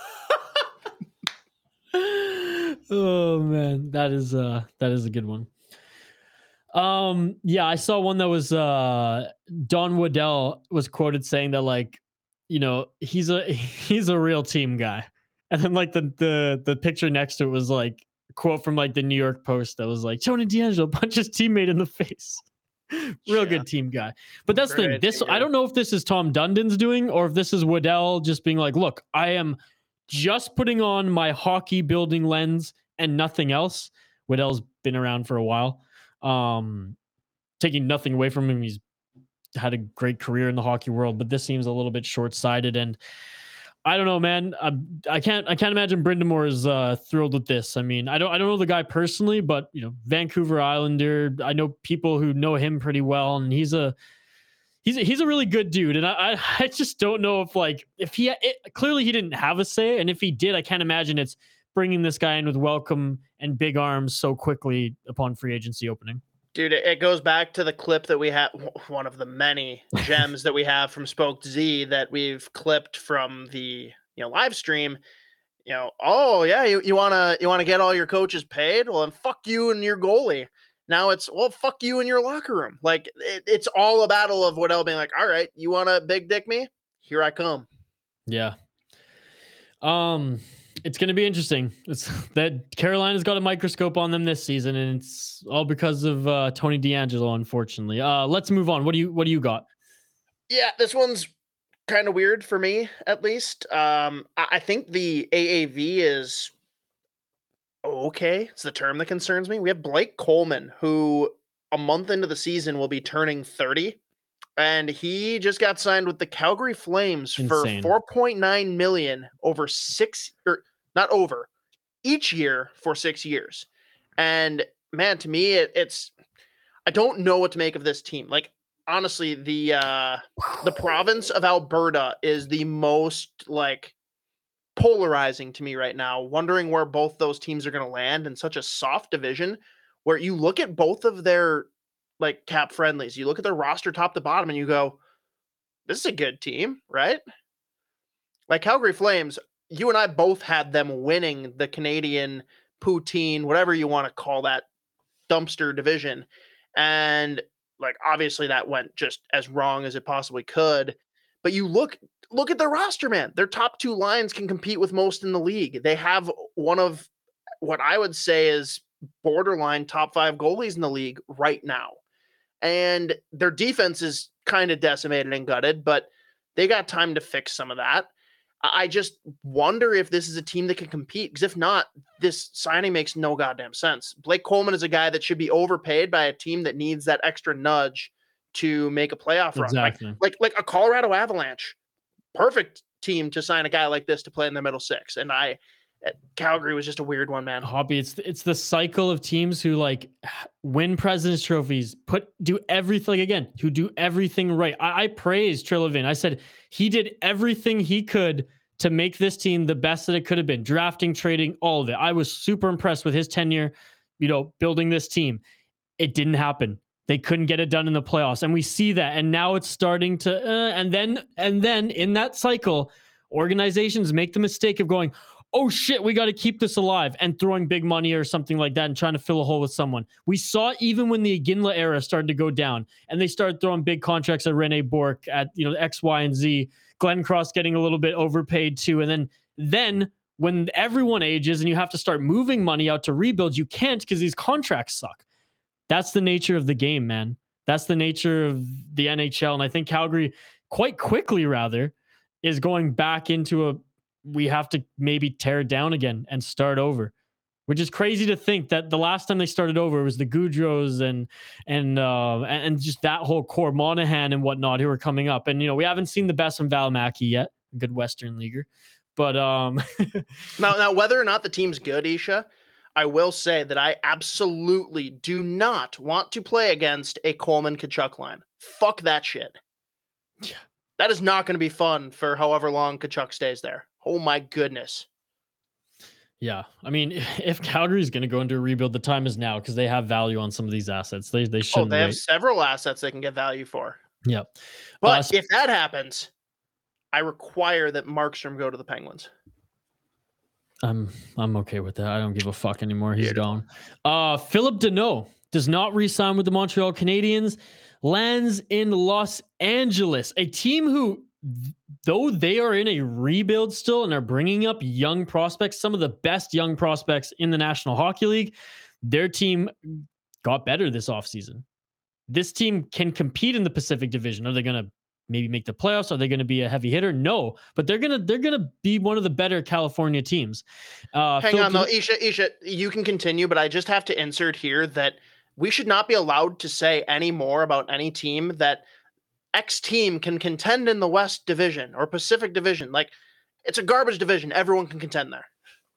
A: Oh man, that is uh that is a good one. Um yeah, I saw one that was uh Don Waddell was quoted saying that like, you know, he's a he's a real team guy. And then like the the the picture next to it was like a quote from like the New York Post that was like Tony DeAngelo punched his teammate in the face. Real
B: Yeah.
A: good team guy. But that's the thing.
B: Great
A: This
B: team
A: I
B: guy.
A: don't know if this is Tom Dundon's doing or if this is Waddell just being like, look, I am just putting on my hockey building lens and nothing else. Waddell's been around for a while. Um, taking nothing away from him, he's had a great career in the hockey world, but this seems a little bit short-sighted. And I don't know, man. I, I can't I can't imagine Brindamore is uh, thrilled with this. I mean, I don't I don't know the guy personally, but you know, Vancouver Islander. I know people who know him pretty well, and he's a he's a, he's a really good dude. And I I, I just don't know if like if he it, clearly he didn't have a say, and if he did, I can't imagine it's bringing this guy in with welcome and big arms so quickly upon free agency opening.
B: dude, it it goes back to the clip that we have, one of the many gems that we have from Spoke Z that we've clipped from the you know live stream. You know, oh yeah, you, you wanna you wanna get all your coaches paid? Well, then fuck you and your goalie. Now it's well, fuck you in your locker room. Like it, it's all a battle of Waddell being like, all right, you wanna big dick me? Here I come.
A: Yeah. Um, It's going to be interesting. It's that Carolina's got a microscope on them this season, and it's all because of uh, Tony DeAngelo, unfortunately. Uh, let's move on. What do you What do you got?
B: Yeah, this one's kind of weird for me, at least. Um, I, I think the A A V is okay. It's the term that concerns me. We have Blake Coleman, who a month into the season will be turning thirty, and he just got signed with the Calgary Flames
A: Insane.
B: for four point nine million over six or not over each year for six years. And man, to me, it, it's I don't know what to make of this team. Like honestly, the uh, the province of Alberta is the most like polarizing to me right now. Wondering where both those teams are going to land in such a soft division, where you look at both of their like cap friendlies, you look at their roster top to bottom, and you go, "This is a good team, right?" Like Calgary Flames, you and I both had them winning the Canadian poutine, whatever you want to call that dumpster division. And like, obviously that went just as wrong as it possibly could. But you look, look at their roster, man. Their top two lines can compete with most in the league. They have one of what I would say is borderline top five goalies in the league right now. And their defense is kind of decimated and gutted, but they got time to fix some of that. I just wonder if this is a team that can compete, because if not, this signing makes no goddamn sense. Blake Coleman is a guy that should be overpaid by a team that needs that extra nudge to make a playoff run.
A: Exactly.
B: Like, like, like a Colorado Avalanche, perfect team to sign a guy like this to play in the middle six. And I, Calgary was just a weird one, man.
A: Hobby, it's it's the cycle of teams who like win President's trophies, put do everything again, who do everything right. I, I praised Treliving. I said he did everything he could to make this team the best that it could have been. Drafting, trading, all of it. I was super impressed with his tenure, you know, building this team. It didn't happen. They couldn't get it done in the playoffs, and we see that. And now it's starting to, uh, and then and then in that cycle, organizations make the mistake of going, oh shit, we got to keep this alive, and throwing big money or something like that and trying to fill a hole with someone. We saw even when the Iginla era started to go down and they started throwing big contracts at Rene Bourque, at, you know, X, Y, and Z, Glenn Cross getting a little bit overpaid too. And then, then when everyone ages and you have to start moving money out to rebuild, you can't because these contracts suck. That's the nature of the game, man. That's the nature of the N H L. And I think Calgary quite quickly rather is going back into a, we have to maybe tear it down again and start over, which is crazy to think that the last time they started over was the Goudreaus and and uh, and just that whole core, Monahan and whatnot, who are coming up. And, you know, we haven't seen the best from Valimaki yet, a good Western leaguer. But um,
B: now, now, whether or not the team's good, Isha, I will say that I absolutely do not want to play against a Coleman Tkachuk line. Fuck that shit.
A: Yeah.
B: That is not going to be fun for however long Tkachuk stays there. Oh my goodness.
A: Yeah. I mean, if Calgary is going to go into a rebuild, the time is now because they have value on some of these assets. They they
B: Oh,
A: shouldn't
B: they have
A: wait.
B: several assets they can get value for.
A: Yep.
B: But
A: Uh,
B: if that happens, I require that Markstrom go to the Penguins.
A: I'm I'm okay with that. I don't give a fuck anymore. He's
B: Beautiful.
A: gone. Uh, Philip Deneau does not re-sign with the Montreal Canadiens. Lands in Los Angeles, a team who, though they are in a rebuild still and are bringing up young prospects, some of the best young prospects in the National Hockey League, their team got better this offseason. This team can compete in the Pacific Division. Are they going to maybe make the playoffs? Are they going to be a heavy hitter? No, but they're going to they're going to be one of the better California teams. Uh,
B: Hang
A: Phil
B: on, though,
A: Den-
B: Isha, Isha, you can continue, but I just have to insert here that we should not be allowed to say any more about any team that X team can contend in the West Division or Pacific Division. Like, it's a garbage division. Everyone can contend there.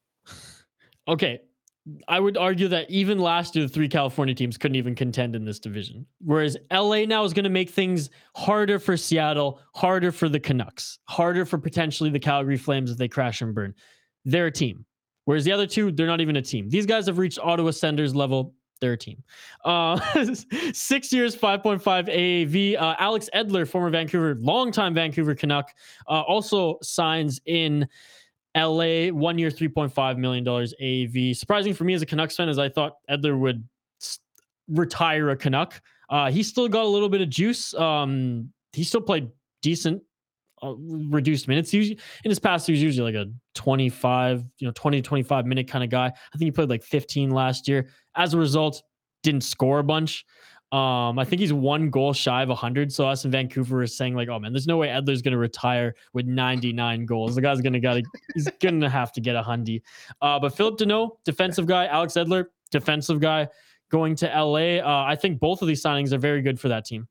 A: Okay. I would argue that even last year, the three California teams couldn't even contend in this division. Whereas L A now is going to make things harder for Seattle, harder for the Canucks, harder for potentially the Calgary Flames if they crash and burn. They're a team. Whereas the other two, they're not even a team. These guys have reached Ottawa Senators level. They're a team. Uh, six years, five point five A A V. Uh, Alex Edler, former Vancouver, longtime Vancouver Canuck, uh, also signs in L A, one year, three point five million dollars A A V. Surprising for me as a Canucks fan, as I thought Edler would s- retire a Canuck. Uh, he still got a little bit of juice. Um, he still played decent uh, reduced minutes. Usually in his past, he was usually like a twenty-five, you know, twenty to twenty-five minute kind of guy. I think he played like fifteen last year. As a result, didn't score a bunch. Um, I think he's one goal shy of one hundred. So us in Vancouver is saying like, oh man, there's no way Edler's going to retire with ninety-nine goals. The guy's going to got he's going to have to get a hundy. Uh, but Philip Deneau, defensive guy. Alex Edler, defensive guy, going to L A. Uh, I think both of these signings are very good for that team.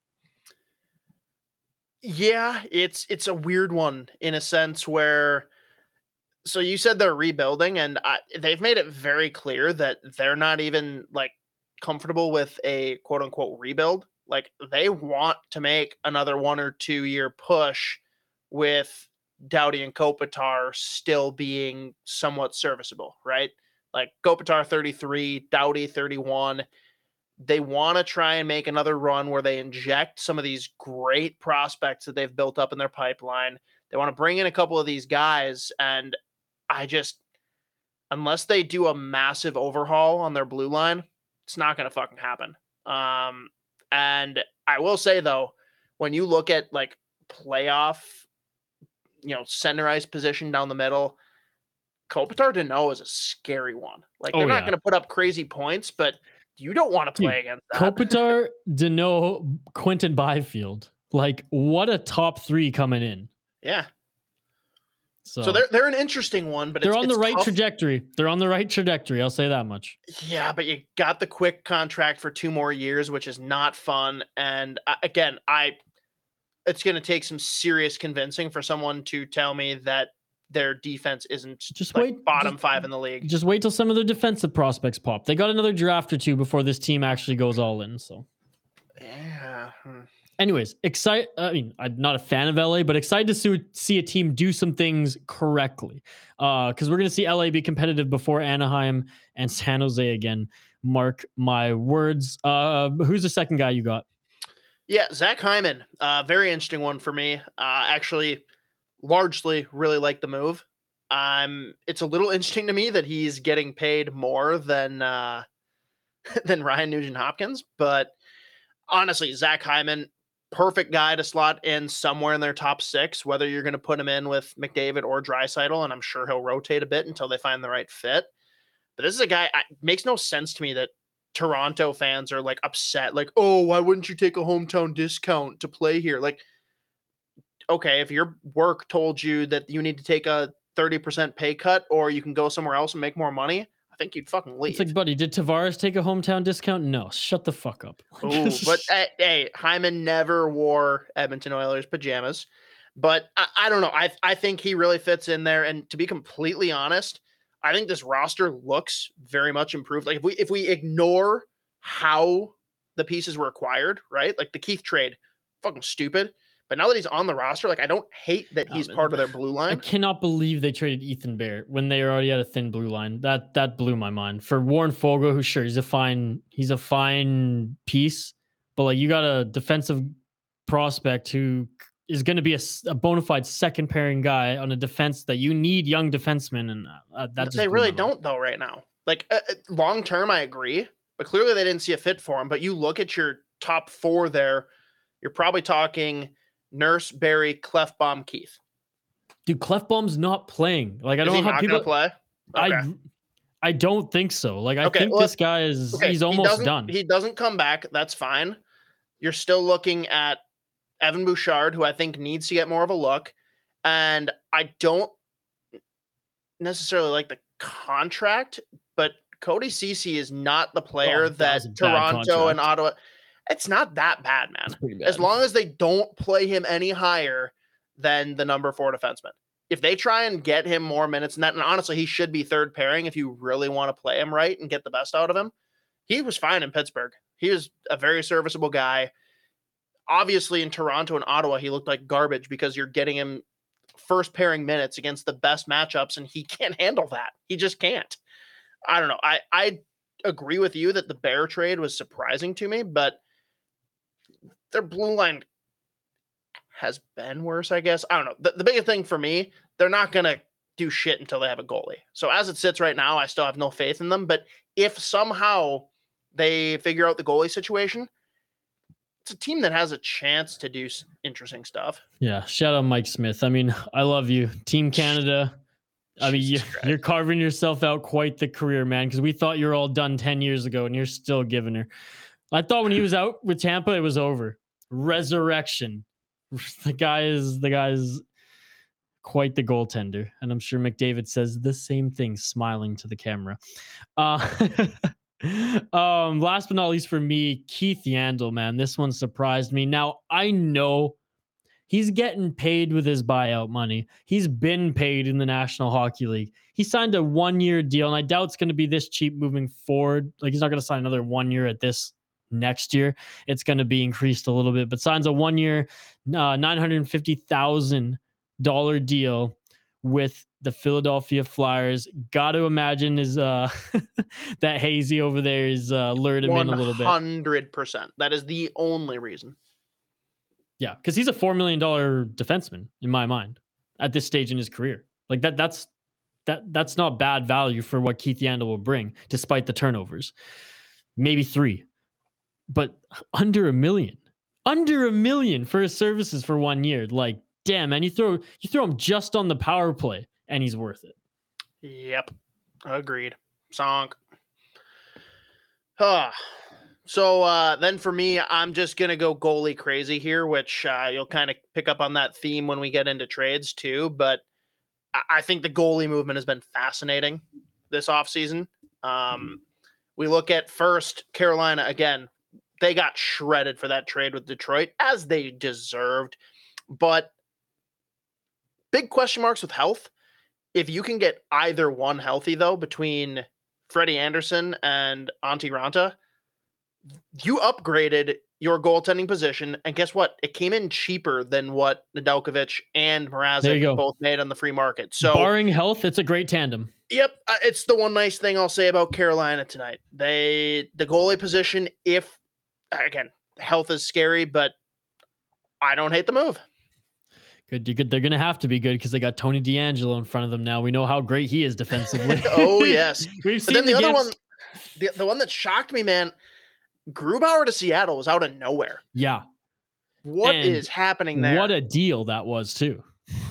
B: Yeah, it's it's a weird one in a sense where, so you said they're rebuilding, and I, they've made it very clear that they're not even like comfortable with a quote unquote rebuild. Like they want to make another one or two year push with Doughty and Kopitar still being somewhat serviceable, right? Like Kopitar thirty-three, Doughty thirty-one. They want to try and make another run where they inject some of these great prospects that they've built up in their pipeline. They want to bring in a couple of these guys, and I just, unless they do a massive overhaul on their blue line, it's not going to fucking happen. Um, and I will say though, when you look at like playoff, you know, center ice position down the middle, Kopitar Deneau is a scary one. Like they're
A: Oh,
B: not
A: yeah.
B: going to put up crazy points, but you don't want to play
A: Dude,
B: against that.
A: Kopitar, Deneau, Quentin Byfield. Like what a top three coming in.
B: Yeah.
A: So,
B: So they're they're an interesting one, but
A: they're
B: it's,
A: on
B: it's
A: the right
B: tough.
A: trajectory. They're on the right trajectory. I'll say that much.
B: Yeah, but you got the quick contract for two more years, which is not fun. And uh, again, I it's going to take some serious convincing for someone to tell me that their defense isn't
A: Just
B: like
A: wait.
B: bottom
A: just-
B: five in the league.
A: Just wait till some of their defensive prospects pop. They got another draft or two before this team actually goes all in. So,
B: Yeah. hmm.
A: anyways, excite. I mean, I'm not a fan of L A, but excited to see, see a team do some things correctly. Uh, because we're gonna see L A be competitive before Anaheim and San Jose again. Mark my words. Uh, who's the second guy you got?
B: Yeah, Zach Hyman, uh, very interesting one for me. Uh, actually, largely really like the move. Um, it's a little interesting to me that he's getting paid more than uh, than Ryan Nugent Hopkins, but honestly, Zach Hyman, perfect guy to slot in somewhere in their top six. Whether you're going to put him in with McDavid or Draisaitl, and I'm sure he'll rotate a bit until they find the right fit. But this is a guy. It makes no sense to me that Toronto fans are like upset, like, oh, why wouldn't you take a hometown discount to play here? Like, okay, if your work told you that you need to take a thirty percent pay cut or you can go somewhere else and make more money, I think you'd fucking leave.
A: It's like, buddy, did Tavares take a hometown discount? No, shut the fuck up.
B: Ooh, but hey, hey, Hyman never wore Edmonton Oilers pajamas. But I, I don't know. I I think he really fits in there. And to be completely honest, I think this roster looks very much improved. Like if we if we ignore how the pieces were acquired, right? Like the Keith trade, fucking stupid. But now that he's on the roster, like I don't hate that he's
A: Um,
B: part of their blue
A: I
B: line.
A: cannot believe they traded Ethan Bear when they already had a thin blue line. That that blew my mind. For Warren Fogle, who sure he's a fine he's a fine piece, but like you got a defensive prospect who is going to be a, s- a bona fide second pairing guy on a defense that you need young defensemen, and uh, that just
B: They
A: blew
B: really
A: my mind.
B: don't though right now. Like uh, uh, long term, I agree, but clearly they didn't see a fit for him. But you look at your top four there, you're probably talking Nurse, Barry, Clefbaum, Keith.
A: Dude, Clefbaum's not playing. Like I
B: Is
A: don't
B: he
A: know how
B: not
A: people.
B: gonna play? Okay.
A: I I don't think so. Like I
B: Okay,
A: think
B: well,
A: this guy is
B: Okay,
A: he's
B: he
A: almost
B: doesn't-
A: done.
B: He doesn't come back. That's fine. You're still looking at Evan Bouchard, who I think needs to get more of a look. And I don't necessarily like the contract, but Cody Ceci is not the player
A: Oh, that was
B: that
A: a bad
B: Toronto and
A: contract.
B: Ottawa. It's not that bad, man.
A: It's pretty
B: As
A: bad.
B: long as they don't play him any higher than the number four defenseman. If they try and get him more minutes than that, and honestly, he should be third pairing if you really want to play him right and get the best out of him. He was fine in Pittsburgh. He was a very serviceable guy. Obviously, in Toronto and Ottawa, he looked like garbage because you're getting him first pairing minutes against the best matchups, and he can't handle that. He just can't. I don't know. I, I agree with you that the Bear trade was surprising to me, but their blue line has been worse, I guess. I don't know. The, the biggest thing for me, they're not going to do shit until they have a goalie. So as it sits right now, I still have no faith in them. But if somehow they figure out the goalie situation, it's a team that has a chance to do s- interesting stuff.
A: Yeah. Shout out Mike Smith. I mean, I love you. Team Canada. I mean, you,
B: Jesus Christ.
A: you're carving yourself out quite the career, man, because we thought you were all done ten years ago and you're still giving her. I thought when he was out with Tampa, it was over. Resurrection. The guy is the guy is quite the goaltender. And I'm sure McDavid says the same thing, smiling to the camera. Uh, um, last but not least for me, Keith Yandel, man. This one surprised me. Now, I know he's getting paid with his buyout money. He's been paid in the National Hockey League. He signed a one-year deal, and I doubt it's going to be this cheap moving forward. Like, he's not going to sign another one year at this next year. It's going to be increased a little bit, but signs a one-year, uh, nine hundred fifty thousand dollars deal with the Philadelphia Flyers. Got to imagine is uh, that Hazy over there is uh, lured him in a little bit.
B: one hundred percent. That is the only reason.
A: Yeah, because he's a four million dollars defenseman in my mind at this stage in his career. Like that, that's that that's not bad value for what Keith Yandel will bring, despite the turnovers. Maybe three, but under a million, under a million for his services for one year. Like, damn, man, you throw you throw him just on the power play, and he's worth it.
B: Yep, agreed. Sonk. Huh. So uh, then for me, I'm just going to go goalie crazy here, which uh, you'll kind of pick up on that theme when we get into trades too. But I, I think the goalie movement has been fascinating this offseason. Um, we look at first Carolina again. They got shredded for that trade with Detroit, as they deserved. But big question marks with health. If you can get either one healthy, though, between Freddie Anderson and Antti Ranta, you upgraded your goaltending position, and guess what? It came in cheaper than what Nedeljkovic and
A: There you
B: Mrazek
A: go.
B: both made on the free market. So,
A: Barring health, it's a great tandem.
B: yep, uh, it's the one nice thing I'll say about Carolina tonight. They the goalie position, if again, health is scary, but I don't hate the move.
A: Good, you good. They're going to have to be good because they got Tony DeAngelo in front of them now. We know how great he is defensively.
B: Oh yes,
A: We've
B: but
A: seen
B: then the other
A: games-
B: one, the, the one that shocked me, man, Grubauer to Seattle was out of nowhere.
A: Yeah.
B: What
A: And
B: is happening there?
A: What a deal that was too.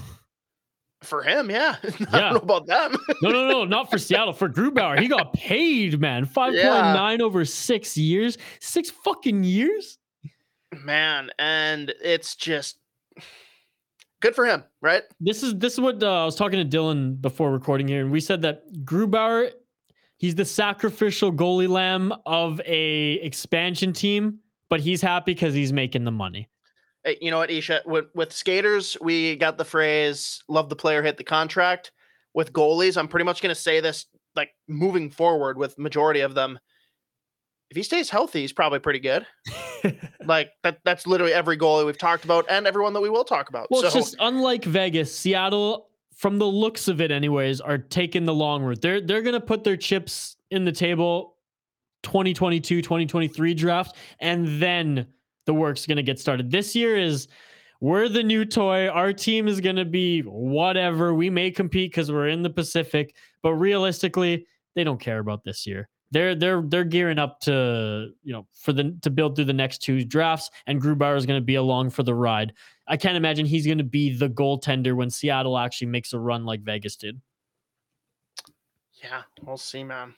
B: For him, yeah. I
A: Yeah.
B: don't know about them.
A: No, no, no, not for Seattle. For Grubauer, he got paid, man. five point nine over six years. Six fucking years?
B: Man, and it's just good for him, right?
A: This is this is what uh, I was talking to Dylan before recording here, and we said that Grubauer, he's the sacrificial goalie lamb of a expansion team, but he's happy because he's making the money.
B: Hey, you know what, Isha? With, with skaters, we got the phrase "love the player, hit the contract." With goalies, I'm pretty much going to say this like moving forward with majority of them. If he stays healthy, he's probably pretty good. Like that that's literally every goalie we've talked about and everyone that we will talk about.
A: Well,
B: so
A: it's just unlike Vegas, Seattle, from the looks of it anyways, are taking the long route. They're they're going to put their chips in the table twenty twenty-two, twenty twenty-three draft, and then the work's going to get started. This year is we're the new toy. Our team is going to be whatever. We may compete because we're in the Pacific, but realistically, they don't care about this year. They're they're they're gearing up to, you know, for the to build through the next two drafts, and Grubauer is going to be along for the ride. I can't imagine he's going to be the goaltender when Seattle actually makes a run like Vegas did.
B: yeah, we'll see, man.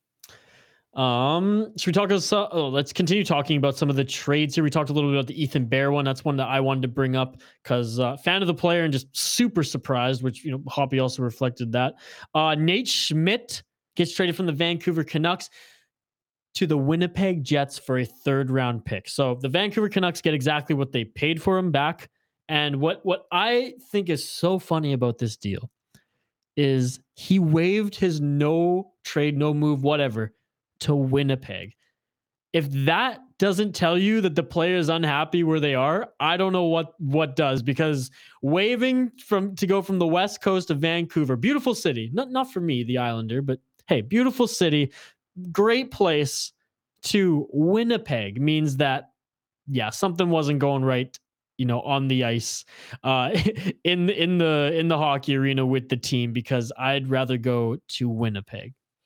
A: Um, should we talk about, oh, let's continue talking about some of the trades here. We talked a little bit about the Ethan Bear one. That's one that I wanted to bring up because uh, fan of the player and just super surprised, which, you know, Hoppy also reflected that. Uh, Nate Schmidt gets traded from the Vancouver Canucks to the Winnipeg Jets for a third round pick. So the Vancouver Canucks get exactly what they paid for him back. And what, what I think is so funny about this deal is he waived his no trade, no move, whatever, to Winnipeg. If that doesn't tell you that the player is unhappy where they are, I don't know what what does, because waiving from to go from the West Coast of Vancouver, beautiful city, not not for me, the Islander, but hey, beautiful city, great place, to Winnipeg means that, yeah, something wasn't going right, you know, on the ice, uh, in in the in the hockey arena with the team, because I'd rather go to Winnipeg.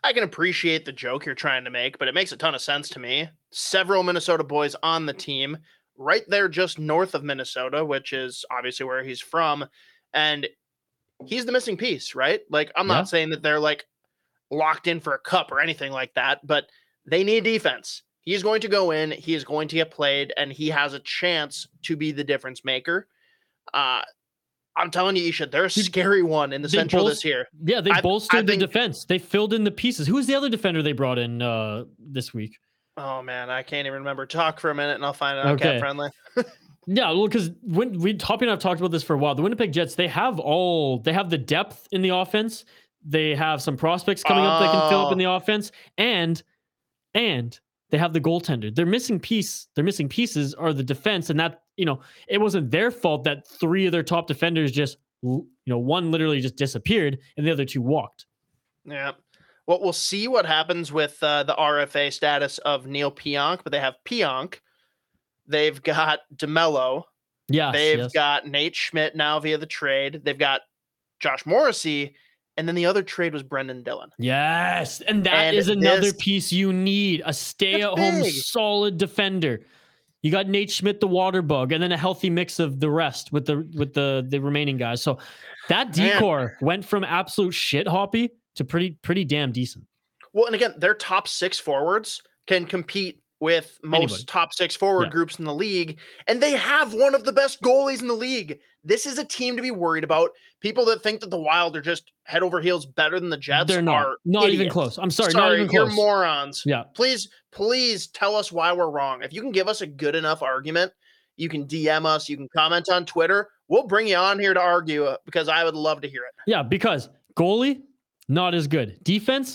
B: I can appreciate the joke you're trying to make, but it makes a ton of sense to me. Several Minnesota boys on the team, right there just north of Minnesota, which is obviously where he's from. And he's the missing piece, right? Like, I'm
A: Yeah.
B: not saying that they're like locked in for a cup or anything like that, but they need defense. He's going to go in, he is going to get played, and he has a chance to be the difference maker. Uh, I'm telling you, Isha, they're a scary one in the
A: They
B: Central
A: bolst-
B: this year.
A: Yeah, they
B: I-
A: bolstered
B: I
A: the
B: think-
A: defense. They filled in the pieces. Who's the other defender they brought in uh, this week?
B: Oh man, I can't even remember. Talk for a minute and I'll find it on
A: Okay.
B: Cat Friendly.
A: Yeah, well, because when we Hoppy and I've talked about this for a while, the Winnipeg Jets, they have all they have the depth in the offense. They have some prospects coming up that can fill up in
B: Oh.
A: the offense, and and they have the goaltender. Their missing piece, their missing pieces are the defense, and that you know it wasn't their fault that three of their top defenders just you know one literally just disappeared and the other two walked.
B: Yeah. Well, we'll see what happens with uh, the R F A status of Neil Pionk, but they have Pionk. They've got DeMello.
A: Yes,
B: They've
A: yes.
B: got Nate Schmidt now via the trade. They've got Josh Morrissey. And then the other trade was Brendan Dillon.
A: Yes, and that
B: And
A: is another
B: this-
A: piece you need, a stay-at-home
B: big.
A: solid defender. You got Nate Schmidt, the water bug, and then a healthy mix of the rest with the with the the remaining guys. So that
B: Man.
A: decor went from absolute shit hoppy to pretty pretty damn decent.
B: Well, and again, their top six forwards can compete with most
A: Anybody.
B: top six forward
A: Yeah.
B: groups in the league, and they have one of the best goalies in the league. This is a team to be worried about. People that think that the Wild are just head over heels better than the Jets
A: They're not
B: are
A: not even
B: idiots.
A: close. I'm sorry,
B: Sorry,
A: not even
B: you're
A: close.
B: morons.
A: Yeah,
B: Please, please tell us why we're wrong. If you can give us a good enough argument, you can D M us, you can comment on Twitter. We'll bring you on here to argue uh, because I would love to hear it.
A: yeah, because goalie not as good. Defense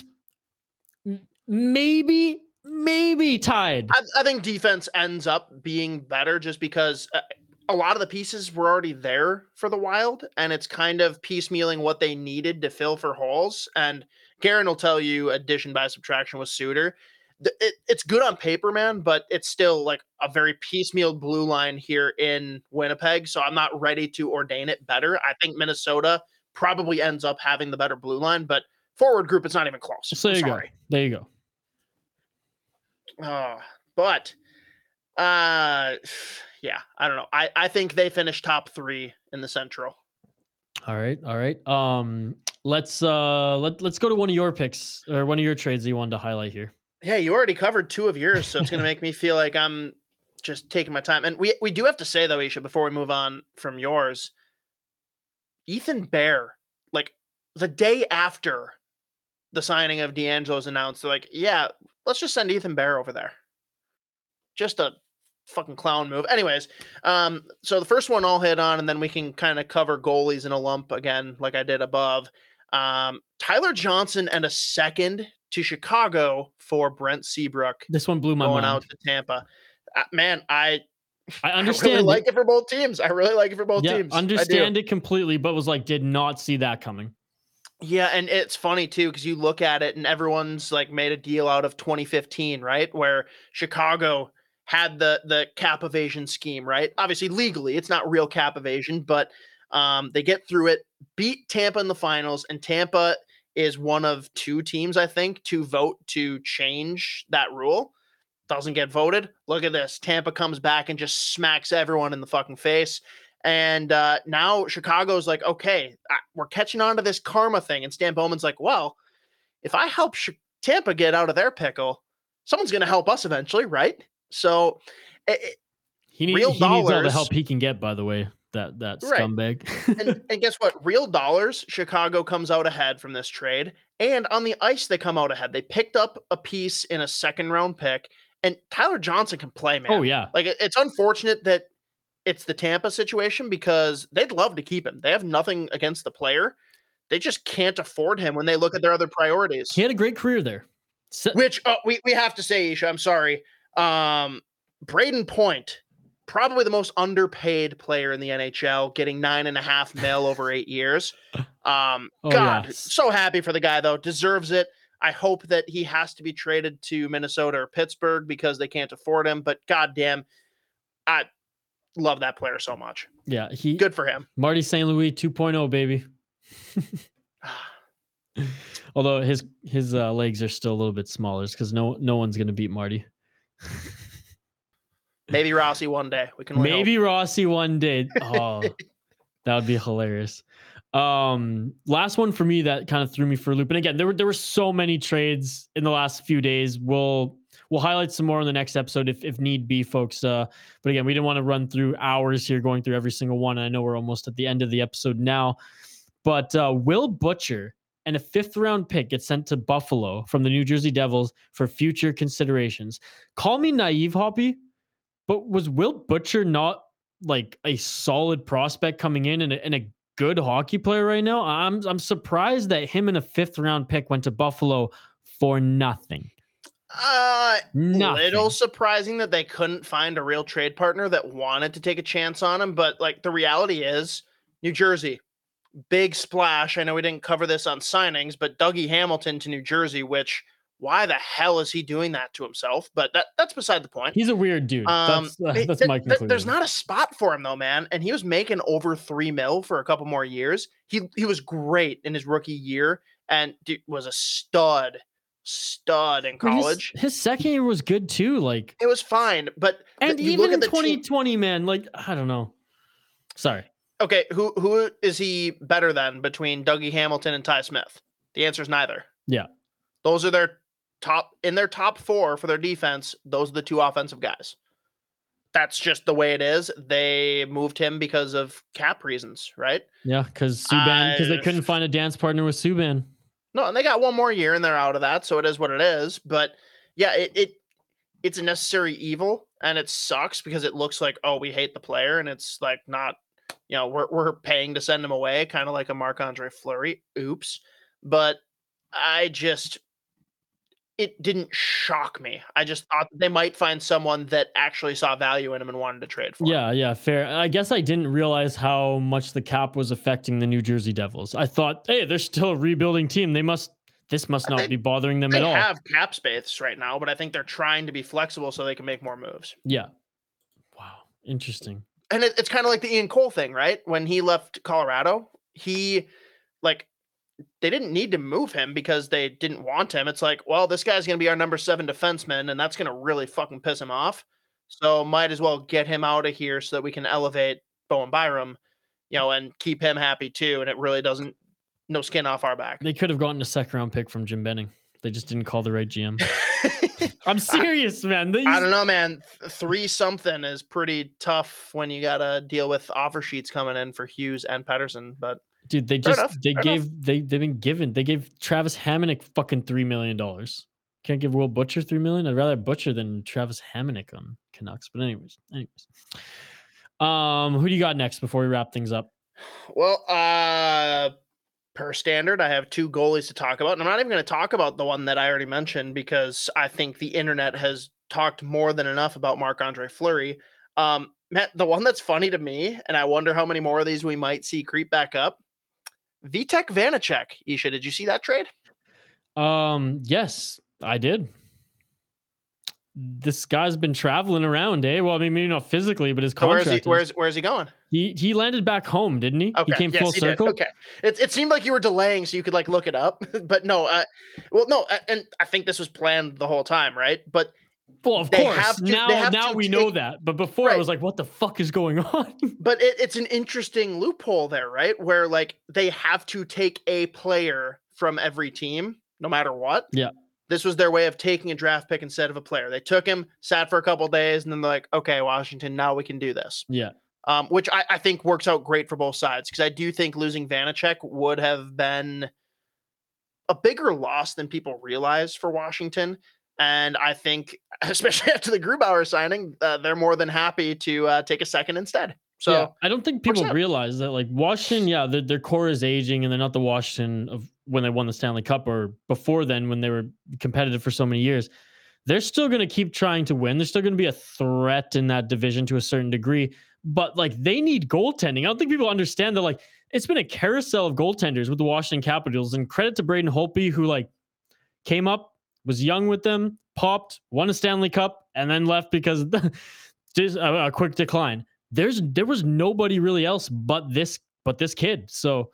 A: m- maybe maybe tied.
B: I, I think defense ends up being better just because uh, a lot of the pieces were already there for the Wild, and it's kind of piecemealing what they needed to fill for holes. And Garen will tell you addition by subtraction with Suter. Th- It, it's good on paper, man, but it's still like a very piecemeal blue line here in Winnipeg. So I'm not ready to ordain it better. I think Minnesota probably ends up having the better blue line, but forward group, it's not even close.
A: So
B: I'm
A: there you
B: sorry.
A: go. There you go.
B: Uh, but uh yeah, I don't know. I, I think they finished top three in the Central.
A: All right, all right. Um, let's uh let let's go to one of your picks or one of your trades that you wanted to highlight here.
B: Yeah, you already covered two of yours, so it's gonna make me feel like I'm just taking my time. And we we do have to say though, Isha, before we move on from yours, Ethan Bear, like the day after the signing of D'Angelo's announced, they're like, yeah, let's just send Ethan Bear over there. Just a fucking clown move. Anyways, um, so the first one I'll hit on, and then we can kind of cover goalies in a lump again, like I did above. Um, Tyler Johnson and a second to Chicago for Brent Seabrook
A: This one blew my
B: going
A: mind.
B: out to Tampa. Uh, man, I
A: I
B: I
A: understand.
B: really
A: it.
B: like it for both teams. I really like it for both
A: yeah,
B: teams. I do.
A: understand it completely, but was like, did not see that coming.
B: Yeah, and it's funny too because you look at it and everyone's like made a deal out of twenty fifteen, right? Where Chicago had the the cap evasion scheme, right? Obviously legally, it's not real cap evasion, but um, they get through it, beat Tampa in the finals, and Tampa is one of two teams, I think, to vote to change that rule. Doesn't get voted. Look at this. Tampa comes back and just smacks everyone in the fucking face. And uh, now Chicago's like, okay, I, we're catching on to this karma thing. And Stan Bowman's like, well, if I help Sh- Tampa get out of their pickle, someone's going to help us eventually, right? So, it, it-
A: He, need,
B: Real
A: he needs all the
B: dollars.
A: help he can get. By the way, that that
B: Right.
A: scumbag.
B: and, and guess what? Real dollars, Chicago comes out ahead from this trade. And on the ice, they come out ahead. They picked up a piece in a second round pick. And Tyler Johnson can play, man.
A: oh yeah,
B: Like, it- it's unfortunate that it's the Tampa situation because they'd love to keep him. They have nothing against the player. They just can't afford him when they look at their other priorities.
A: he had a great career there. So,
B: Which oh, we, we have to say, Isha, I'm sorry. Um, Braden Point, probably the most underpaid player in the N H L, getting nine and a half mil over eight years. Um,
A: Oh,
B: God,
A: yeah.
B: so happy for the guy, though. Deserves it. I hope that he has to be traded to Minnesota or Pittsburgh because they can't afford him. But goddamn, I love that player so much.
A: yeah, he
B: Good for him.
A: Marty Saint Louis two point oh, baby. Although his his uh, legs are still a little bit smaller because no no one's gonna beat Marty.
B: Maybe Rossi one day. We can only
A: Maybe
B: hope.
A: Rossi one day. Oh, that would be hilarious. Um, last one for me that kind of threw me for a loop. And again, there were there were so many trades in the last few days. We'll we'll highlight some more in the next episode if if need be, folks. Uh, but again, we didn't want to run through hours here going through every single one. I know we're almost at the end of the episode now. But uh, Will Butcher and a fifth round pick get sent to Buffalo from the New Jersey Devils for future considerations. Call me naive, Hoppy, but was Will Butcher not like a solid prospect coming in and a, and a good hockey player right now? I'm I'm surprised that him and a fifth round pick went to Buffalo for nothing.
B: Uh,
A: Nothing.
B: Little surprising that they couldn't find a real trade partner that wanted to take a chance on him. But like the reality is, New Jersey, big splash. I know we didn't cover this on signings, but Dougie Hamilton to New Jersey, which why the hell is he doing that to himself? But that, that's beside the point.
A: He's a weird dude.
B: Um,
A: that's uh,
B: th-
A: that's
B: th-
A: my
B: th-
A: conclusion.
B: There's not a spot for him though, man. And he was making over three mil for a couple more years. He he was great in his rookie year and dude, was a stud, stud in
A: But his-
B: college.
A: His, second year was good too. Like,
B: It was fine, but
A: and
B: th- you
A: even
B: look
A: in
B: at the
A: twenty
B: team-
A: twenty, man, like I don't know. Sorry.
B: Okay, who who is he better than between Dougie Hamilton and Ty Smith? The answer is neither.
A: Yeah.
B: Those are their top in their top four for their defense. Those are the two offensive guys. That's just the way it is. They moved him because of cap reasons, right?
A: Yeah, because Subban, because they
B: I-
A: couldn't find a dance partner with Subban.
B: No, and they got one more year and they're out of that, so it is what it is. But yeah, it, it it's a necessary evil, and it sucks because it looks like, oh, we hate the player, and it's like not, you know, we're we're paying to send him away, kind of like a Marc-Andre Fleury. Oops. But I just it didn't shock me. I just thought that they might find someone that actually saw value in him and wanted to trade for him.
A: Yeah, yeah, fair. I guess I didn't realize how much the cap was affecting the New Jersey Devils. I thought, hey, they're still a rebuilding team. They must, this must not
B: They-
A: be bothering them
B: They
A: at all.
B: have cap space right now, but I think they're trying to be flexible so they can make more moves.
A: Yeah. Wow. Interesting.
B: And it, it's kind of like the Ian Cole thing, right? When he left Colorado, he like they didn't need to move him because they didn't want him. It's like, well, this guy's going to be our number seven defenseman, and that's going to really fucking piss him off. So might as well get him out of here so that we can elevate Bowen Byram, you know, and keep him happy too. And it really doesn't, no skin off our back.
A: They could have gotten a second round pick from Jim Benning. They just didn't call the right G M. I'm serious, man. They
B: I don't know, man. Th- Three something is pretty tough when you got to deal with offer sheets coming in for Hughes and Pedersen, but
A: Dude, they
B: Fair
A: just
B: enough,
A: they
B: fair
A: gave they they've been given they gave Travis Hamonic fucking three million dollars. Can't give Will Butcher three million. I'd rather Butcher than Travis Hamonic on Canucks. But anyways, anyways. Um, who do you got next before we wrap things up?
B: well, uh, per standard, I have two goalies to talk about. And I'm not even going to talk about the one that I already mentioned because I think the internet has talked more than enough about Marc-Andre Fleury. Um, Matt, the one that's funny to me, and I wonder how many more of these we might see creep back up. Vitek Vanacek. Isha, did you see that trade?
A: Um, yes, I did. This guy's been traveling around, eh? Well, I mean, maybe not physically, but his
B: So where's
A: contract.
B: he? Where's Where's he going?
A: he he landed back home, didn't he?
B: Okay,
A: He came
B: yes,
A: full
B: he
A: circle.
B: did. Okay, it it seemed like you were delaying so you could like look it up, but no. Uh, well, no, uh, and I think this was planned the whole time, right? But
A: Well, of
B: They
A: course.
B: have to- they
A: now
B: have
A: now
B: to
A: we know
B: take-
A: that. But before I
B: Right.
A: was like, what the fuck is going on?
B: But it, it's an interesting loophole there, right? Where like they have to take a player from every team, no matter what.
A: Yeah.
B: This was their way of taking a draft pick instead of a player. They took him, sat for a couple days, and then they're like, okay, Washington, now we can do this.
A: Yeah.
B: Um, which I, I think works out great for both sides because I do think losing Vanacek would have been a bigger loss than people realize for Washington. And I think, especially after the Grubauer signing, uh, they're more than happy to uh, take a second instead. So
A: yeah, I don't think people
B: out.
A: realize that like Washington, yeah, their, their core is aging and they're not the Washington of when they won the Stanley Cup or before then when they were competitive for so many years. They're still going to keep trying to win. They're still going to be a threat in that division to a certain degree, but like they need goaltending. I don't think people understand that like it's been a carousel of goaltenders with the Washington Capitals, and credit to Braden Holtby who like came up, was young with them, popped, won a Stanley Cup, and then left because just a, a quick decline. There's there was nobody really else but this but this kid. So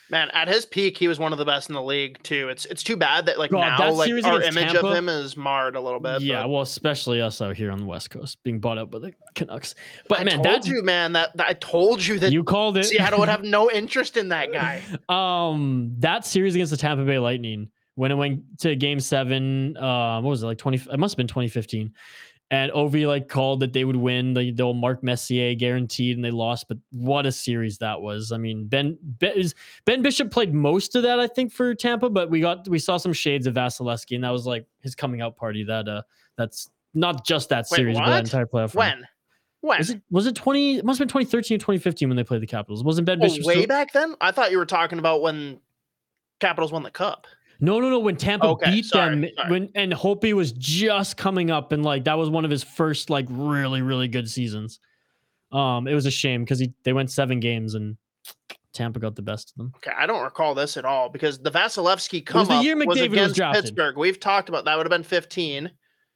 B: Man, at his peak, he was one of the best in the league too. It's it's too bad that like
A: God,
B: now
A: that
B: like
A: series
B: our
A: against
B: image
A: Tampa-
B: of him is marred a little bit.
A: Yeah,
B: but
A: well, especially us out here on the West Coast being bought out by the Canucks. But
B: I
A: man,
B: told
A: that
B: you, man, that, that I told you that
A: you called it.
B: Seattle would have no interest in that guy.
A: um, that series against the Tampa Bay Lightning when it went to Game Seven, uh, what was it like twenty? It must have been twenty fifteen. And Ovi like called that they would win the, the old Mark Messier guaranteed, and they lost. But what a series that was! I mean, Ben Ben, ben Bishop played most of that, I think, for Tampa. But we got we saw some shades of Vasilevsky, and that was like his coming out party. That uh, that's not just that
B: Wait,
A: series, but that
B: what?
A: entire playoff. run.
B: When? When?
A: Was it was it twenty? It must have been twenty thirteen or twenty fifteen when they played the Capitals. Wasn't Ben
B: Oh,
A: Bishop
B: way
A: still-
B: back then? I thought you were talking about when Capitals won the Cup.
A: No, no, no. When Tampa
B: Okay,
A: beat
B: sorry,
A: them,
B: sorry.
A: when and Hopi was just coming up, and like that was one of his first like really, really good seasons. Um, it was a shame because he they went seven games and Tampa got the best of them.
B: Okay, I don't recall this at all because the Vasilevsky come
A: was the
B: up
A: year
B: was
A: McDavid was
B: against
A: drafted.
B: Pittsburgh. We've talked about that. Would have been fifteen.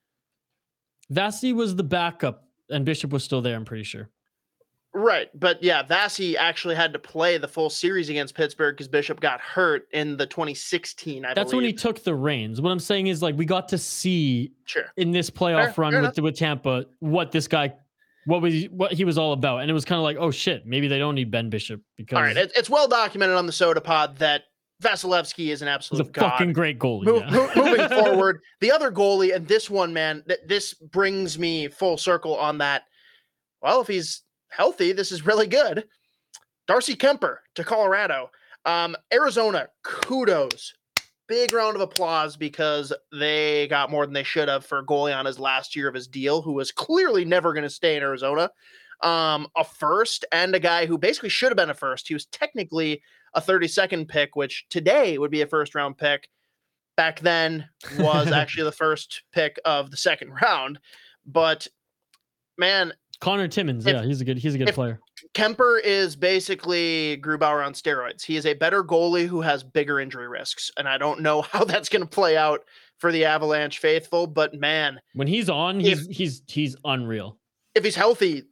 A: Vasi was the backup, and Bishop was still there. I'm pretty sure.
B: Right, but yeah, Vasi actually had to play the full series against Pittsburgh because Bishop got hurt in the twenty sixteen. I
A: That's
B: believe.
A: when he took the reins. What I'm saying is like we got to see
B: Sure.
A: in this playoff
B: Fair-
A: run
B: fair
A: with with Tampa what this guy, what was he, what he was all about, and it was kind of like, oh shit, maybe they don't need Ben Bishop because
B: All right, it, it's well documented on the Soda Pod that Vasilevsky is an
A: he's
B: absolute
A: a
B: god.
A: fucking great goalie.
B: Mo-
A: yeah.
B: mo- moving forward, the other goalie, and this one, man, th- this brings me full circle on that. Well, if he's healthy, this is really good. Darcy Kemper to Colorado. Um, Arizona, kudos. Big round of applause because they got more than they should have for a goalie on his last year of his deal, who was clearly never going to stay in Arizona. Um, a first and a guy who basically should have been a first. He was technically a thirty-second pick, which today would be a first round pick. Back then was actually the first pick of the second round. But man,
A: Connor Timmins,
B: If-
A: yeah, he's a good he's a good
B: if-
A: player.
B: Kemper is basically Grubauer on steroids. He is a better goalie who has bigger injury risks. And I don't know how that's going to play out for the Avalanche faithful, but man,
A: When he's on, he's he's he's unreal.
B: if he's healthy,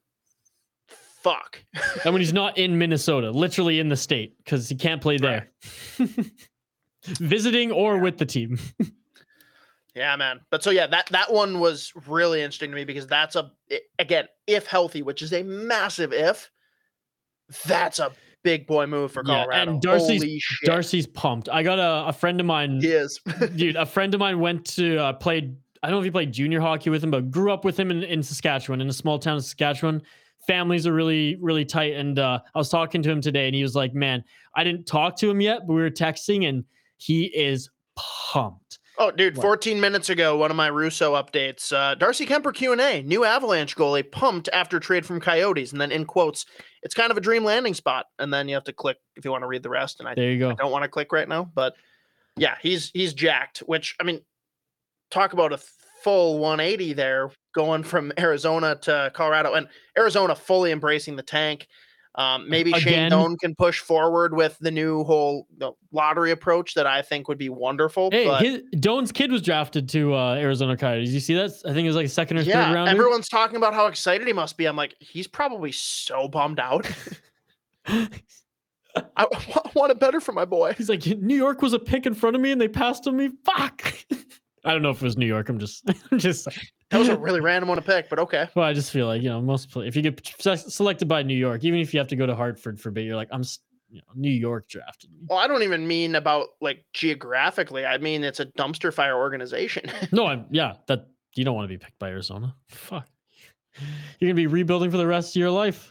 B: fuck.
A: And when he's not in Minnesota, literally in the state, because he can't play there. Visiting or with the team.
B: Yeah, man. But so yeah, that that one was really interesting to me because that's a i- again, if healthy, which is a massive if, that's a big boy move for
A: Yeah,
B: Colorado.
A: and Darcy's-
B: Holy shit.
A: Darcy's pumped. I got a, a friend of mine,
B: He is.
A: dude, a friend of mine went to uh, played, I don't know if he played junior hockey with him, but grew up with him in, in Saskatchewan, in a small town of Saskatchewan. Families are really, really tight. And uh, I was talking to him today and he was like, man, I didn't talk to him yet, but we were texting and he is pumped.
B: Oh, dude,
A: What?
B: fourteen minutes ago, one of my Russo updates, uh, Darcy Kemper Q and A, new Avalanche goalie, pumped after trade from Coyotes. And then in quotes, it's kind of a dream landing spot. And then you have to click if you want to read the rest. And I
A: There you go.
B: don't want to click right now, but yeah, he's he's jacked, which, I mean, talk about a full one eighty there going from Arizona to Colorado, and Arizona fully embracing the tank. Um, maybe Shane
A: Again.
B: Doan can push forward with the new whole you know, lottery approach that I think would be wonderful.
A: Hey,
B: but
A: his, Doan's kid was drafted to uh, Arizona Coyotes. You see that? I think it was like a second or third
B: yeah,
A: round.
B: everyone's talking about how excited he must be. I'm like, he's probably so bummed out. I, I want it better for my boy.
A: He's like, New York was a pick in front of me and they passed on me. Fuck. I don't know if it was New York. I'm just, I'm just.
B: That was a really random one to pick, but okay.
A: Well, I just feel like you know most play, if you get se- selected by New York, even if you have to go to Hartford for a bit, you're like, I'm, s- you know, New York drafted me.
B: Well, I don't even mean about like geographically. I mean it's a dumpster fire organization.
A: No, I'm yeah. That you don't want to be picked by Arizona. Fuck. You're gonna be rebuilding for the rest of your life.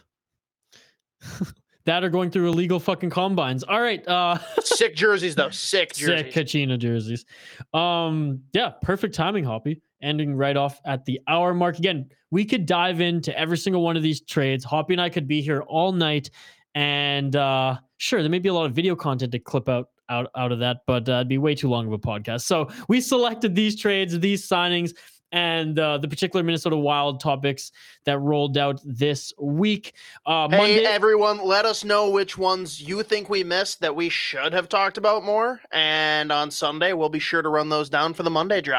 A: That or going through illegal fucking combines. All right. Uh,
B: Sick jerseys though. Sick jerseys.
A: Sick Kachina jerseys. Um, yeah, perfect timing, Hoppy. Ending right off at the hour mark. Again, we could dive into every single one of these trades. Hoppy and I could be here all night. And uh, sure, there may be a lot of video content to clip out out, out of that, but uh, it'd be way too long of a podcast. So we selected these trades, these signings, and uh, the particular Minnesota Wild topics that rolled out this week. Uh,
B: Hey,
A: Monday,
B: everyone, let us know which ones you think we missed that we should have talked about more. And on Sunday, we'll be sure to run those down for the Monday drop.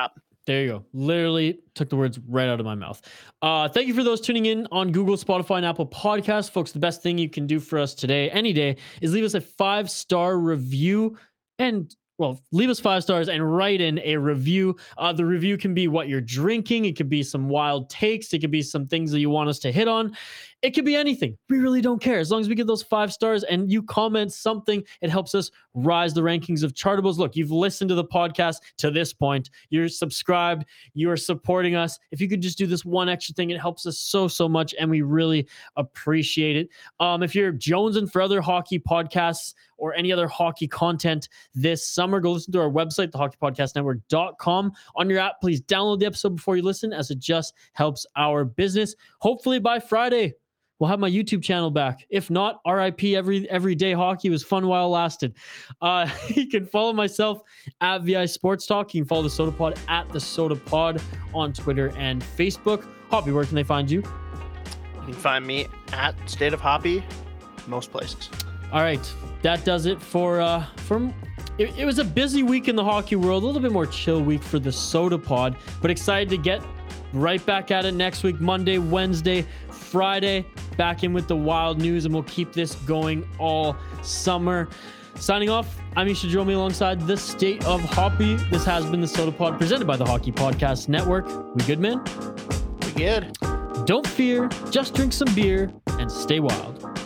A: There you go. Literally took the words right out of my mouth. Uh, thank you for those tuning in on Google, Spotify, and Apple Podcasts. Folks, the best thing you can do for us today, any day, is leave us a five-star review and Well, leave us five stars and write in a review. Uh, the review can be what you're drinking. It could be some wild takes. It could be some things that you want us to hit on. It could be anything. We really don't care. As long as we get those five stars and you comment something, it helps us rise the rankings of Chartables. Look, you've listened to the podcast to this point. You're subscribed. You're supporting us. If you could just do this one extra thing, it helps us so, so much, and we really appreciate it. Um, if you're jonesing for other hockey podcasts or any other hockey content this summer, go listen to our website, the hockey podcast network dot com. On your app, please download the episode before you listen, as it just helps our business. Hopefully by Friday, we'll have my YouTube channel back. If not, R I P every everyday hockey. It was fun while it lasted. Uh, you can follow myself at V I Sports Talk. You can follow the Soda Pod at the Soda Pod on Twitter and Facebook. Hoppy, where can they find you?
B: You can find me at State of Hoppy, most places.
A: All right, that does it for uh from. It, it was a busy week in the hockey world, a little bit more chill week for the Soda Pod, but excited to get right back at it next week, Monday, Wednesday, Friday, back in with the wild news, and we'll keep this going all summer. Signing off, I'm Isha Dromi alongside the State of Hoppy. This has been the Soda Pod, presented by the Hockey Podcast Network. We good, man?
B: We good.
A: Don't fear, just drink some beer and stay wild.